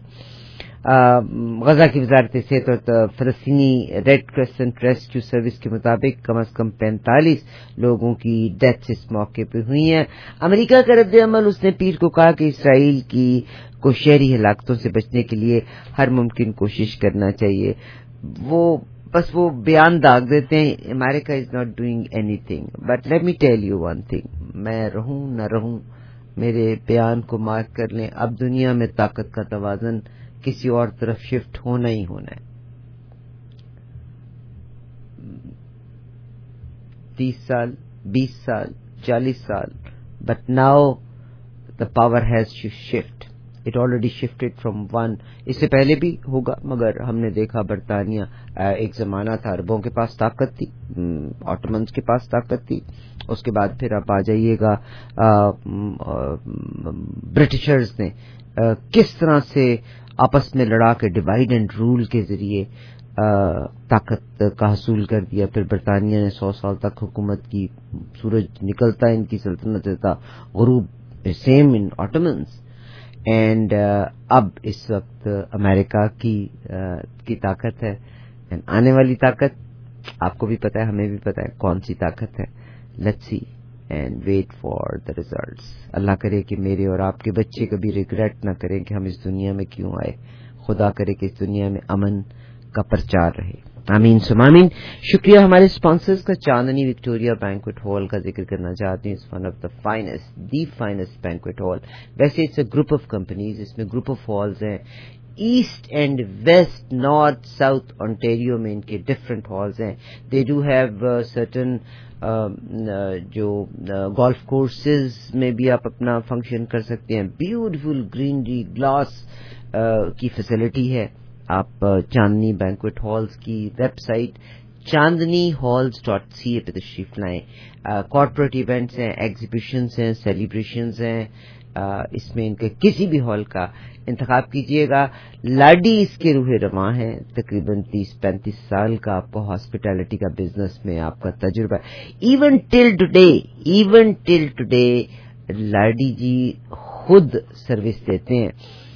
غزہ کی وزارت صحت اور فلسطینی ریڈ کریسنٹ ریسکیو سروس کے مطابق کم از کم 45 لوگوں کی ڈیتھ اس موقع پہ ہوئی ہیں. امریکہ کا رد عمل, اس نے پیر کو کہا کہ اسرائیل کو شہری ہلاکتوں سے بچنے کے لیے ہر ممکن کوشش کرنا چاہیے. وہ بیان داغ دیتے ہیں, America is not doing anything. But let me tell you one thing, میں رہوں نہ رہوں, میرے بیان کو مارک کر لیں, اب دنیا میں طاقت کا توازن کسی اور طرف شفٹ ہونا ہی ہونا ہے. 30 سال, 20 سال, 40 سال, but now the power has to shift. It already shifted from one. اس سے پہلے بھی ہوگا, مگر ہم نے دیکھا برطانیہ ایک زمانہ تھا عربوں کے پاس طاقت تھی, آٹومنز کے پاس طاقت تھی, اس کے بعد پھر آپ آ جائیے گا برٹشرز نے کس طرح سے آپس میں لڑا کے ڈیوائڈ اینڈ رول کے ذریعے طاقت کا حصول کر دیا. پھر برطانیہ نے 100 سال تک حکومت کی, سورج نکلتا ان کی سلطنت تھا, غروب سیم ان آٹومنز. اینڈ اب اس وقت امریکہ کی طاقت ہے, آنے والی طاقت آپ کو بھی پتا ہے, ہمیں بھی پتا ہے کون سی طاقت ہے. Let's see and wait for the results. اللہ کرے کہ میرے اور آپ کے بچے کبھی ریگریٹ نہ کریں کہ ہم اس دنیا میں کیوں آئے. خدا کرے کہ اس دنیا میں امن کا پرچار رہے. آمین سم آمین. شکریہ. ہمارے اسپانسرز کا چاندنی وکٹوریہ بینکویٹ ہال کا ذکر کرنا چاہتے ہیں. It's one of the finest banquet hall. ویسے it's a group of companies, اس میں گروپ آف ہالز ہیں. East and west, north, south Ontario میں ان کے ڈفرینٹ ہالز ہیں. دے ڈو ہیو سرٹن جو گولف کورسز میں بھی آپ اپنا فنکشن کر سکتے ہیں. بیوٹیفل گرینری, گلاس کی فیسلٹی ہے. آپ چاندنی بینکویٹ ہالز کی ویب سائٹ chandnihalls.ca پہ تشریف لائیں. کارپوریٹ ایونٹس ہیں, ایگزیبیشنز ہیں, سیلیبریشنز ہیں. اس میں ان کے کسی بھی ہال کا انتخاب کیجیے گا. لاڈی اس کے روح رواں ہیں. تقریباً 30-35 سال کا آپ کو ہاسپٹیلٹی کا بزنس میں آپ کا تجربہ ہے. ایون ٹل ٹوڈے لاڈی جی خود سروس دیتے ہیں.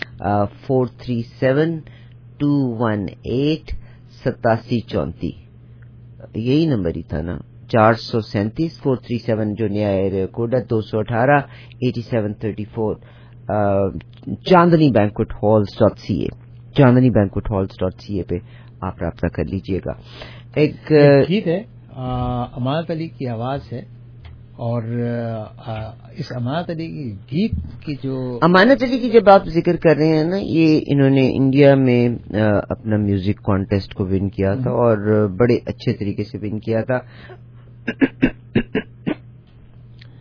437-218-8734 یہی نمبر ہی تھا نا, 437-437 جو نیا ایریا کوڈ ہے, 218-8734. چاندنی بینکویٹ ہالز.ca, چاندنی بینکویٹ ہالز.ca پہ آپ رابطہ کر لیجئے گا. ایک گیت ہے, امانت علی کی آواز ہے, اور اس امانت علی کی گیت کی جو امانت علی کی جب آپ ذکر کر رہے ہیں نا, یہ انہوں نے انڈیا میں اپنا میوزک کانٹیسٹ کو ون کیا تھا اور بڑے اچھے طریقے سے ون کیا تھا.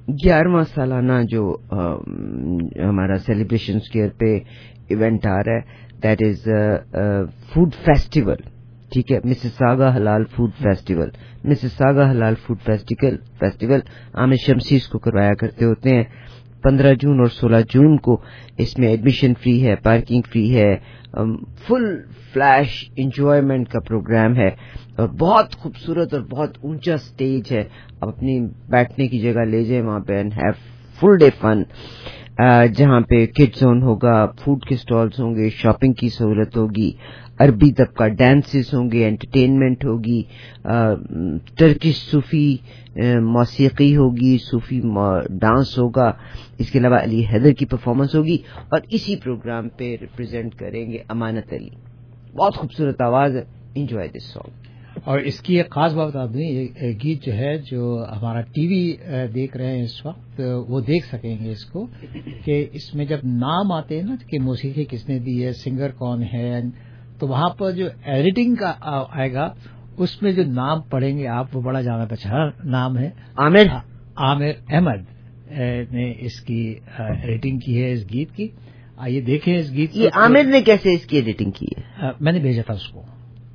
11واں سالانہ جو ہمارا سیلیبریشن اسکیئر پہ ایونٹ آ رہا ہے دیٹ از فوڈ فیسٹیول. ٹھیک ہے, Mississauga halal food festival. Mississauga halal food festival Aamir Shamsi اس کو کروایا کرتے ہوتے ہیں 15 جون اور 16 جون کو. اس میں ایڈمیشن فری ہے, پارکنگ فری ہے, فل فلیش انجوائمنٹ کا پروگرام ہے اور بہت خوبصورت اور بہت اونچا سٹیج ہے. آپ اپنی بیٹھنے کی جگہ لے جائیں وہاں پہ and have full day fun, جہاں پہ کڈ زون ہوگا, فوڈ کے سٹالز ہوں گے, شاپنگ کی سہولت ہوگی, عربی طبقہ ڈانسز ہوں گے, انٹرٹینمنٹ ہوگی, ٹرکش صوفی موسیقی ہوگی, صوفی ڈانس ہوگا, اس کے علاوہ علی حیدر کی پرفارمنس ہوگی اور اسی پروگرام پہ ریپرزینٹ کریں گے امانت علی. بہت خوبصورت آواز ہے, انجوائے دس سانگ. اور اس کی ایک خاص بات بتا دوں, یہ گیت جو ہے جو ہمارا ٹی وی دیکھ رہے ہیں اس وقت وہ دیکھ سکیں گے اس کو, کہ اس میں جب نام آتے ہیں نا کہ موسیقی کس نے دی ہے, سنگر کون ہے, تو وہاں پر جو ایڈیٹنگ کا آئے گا اس میں جو نام پڑھیں گے آپ, وہ بڑا جانا پہچانا نام ہے. عامر احمد نے اس کی ایڈیٹنگ کی ہے اس گیت کی. آئیے دیکھیں اس گیت. یہ عامر نے کیسے اس کی ایڈیٹنگ کی ہے؟ میں نے بھیجا تھا اس کو.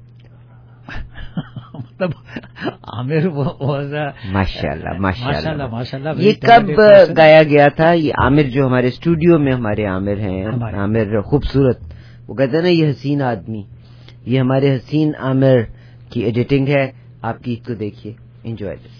مطلب عامر ماشاءاللہ. یہ کب گایا گیا تھا؟ یہ عامر جو ہمارے اسٹوڈیو میں ہمارے عامر ہیں, عامر خوبصورت, وہ کہتے ہیں نا یہ حسین آدمی, یہ ہمارے حسین عامر کی ایڈیٹنگ ہے. آپ گیت کو دیکھیے, انجوائے دس.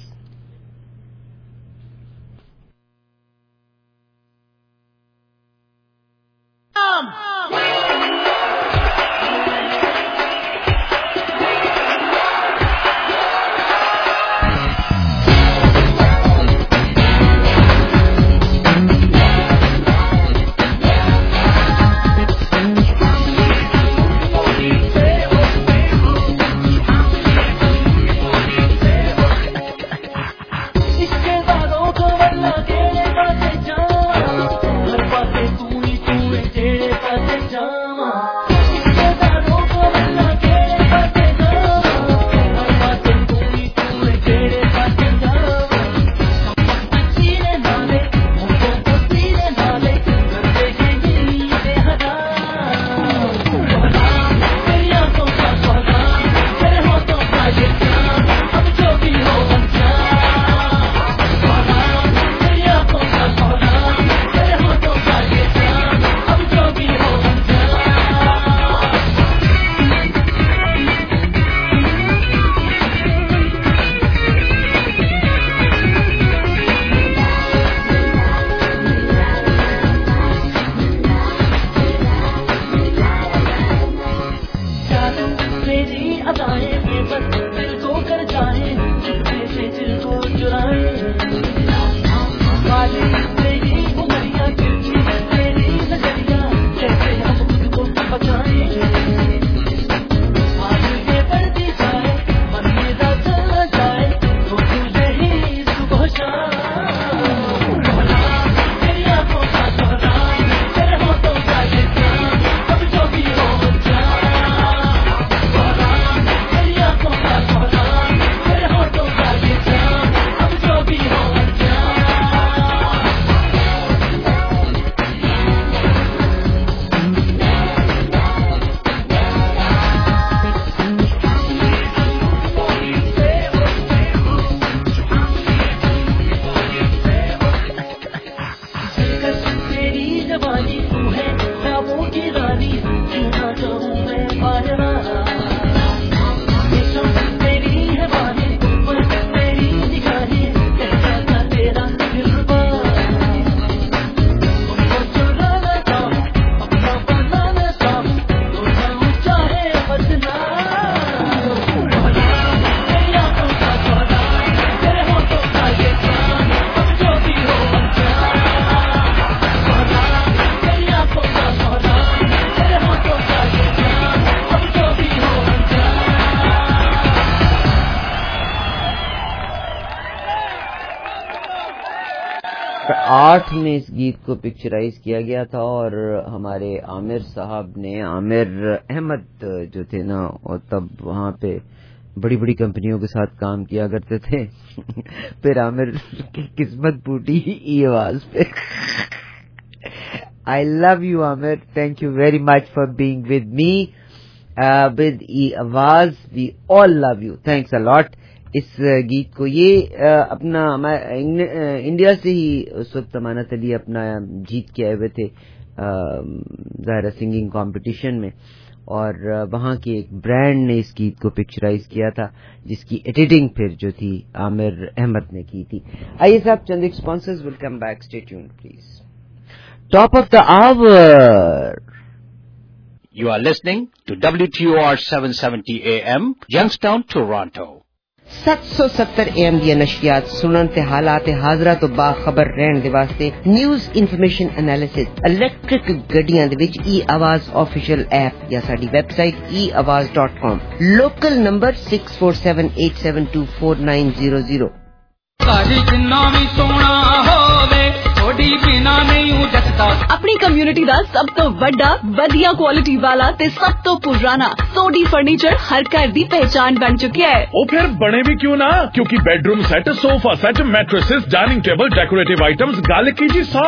میں اس گیت کو پکچرائز کیا گیا تھا اور ہمارے عامر صاحب نے, عامر احمد جو تھے نا, اور تب وہاں پہ بڑی بڑی کمپنیوں کے ساتھ کام کیا کرتے تھے. پھر عامر کی قسمت پوٹی ای آواز پہ. I love you Amir, thank you very much for being with me with ای آواز. We all love you, thanks a lot. اس گیت کو یہ اپنا انڈیا سے ہی اس وقت امانت علی اپنا جیت کے آئے ہوئے تھے ظاہرہ سنگنگ کمپٹیشن میں, اور وہاں کے ایک برانڈ نے اس گیت کو پکچرائز کیا تھا جس کی ایڈیٹنگ پھر جو تھی عامر احمد نے کی تھی. آئیے صاحب چند ایک sponsors will come back, stay tuned please. Top of the hour. You are listening to WTOR 770 AM, Youngstown, Toronto. 770 AM دیا نشریات سنن تے حالات حاضرہ تو باخبر رہن دے واسطے نیوز انفارمیشن انالیسس الیکٹرک گڈیاں دے وچ ای آواز آفیشیل ایپ یا ساڈی web site eawaaz.com. Local number 6478724900. ساری جنہ بھی سونا ہووے تھوڑی بنا نہیں جستا. اپنی کمیونٹی دا سب تو بڑا بدیا کوالٹی والا تے سب تو پرانا سوڈی فرنیچر ہر گھر دی پہچان بن چکیا ہے. وہ پھر بنے بھی کیوں نہ, کیونکہ bedroom set, sofa set, mattresses, dining table, decorative items گل کی جی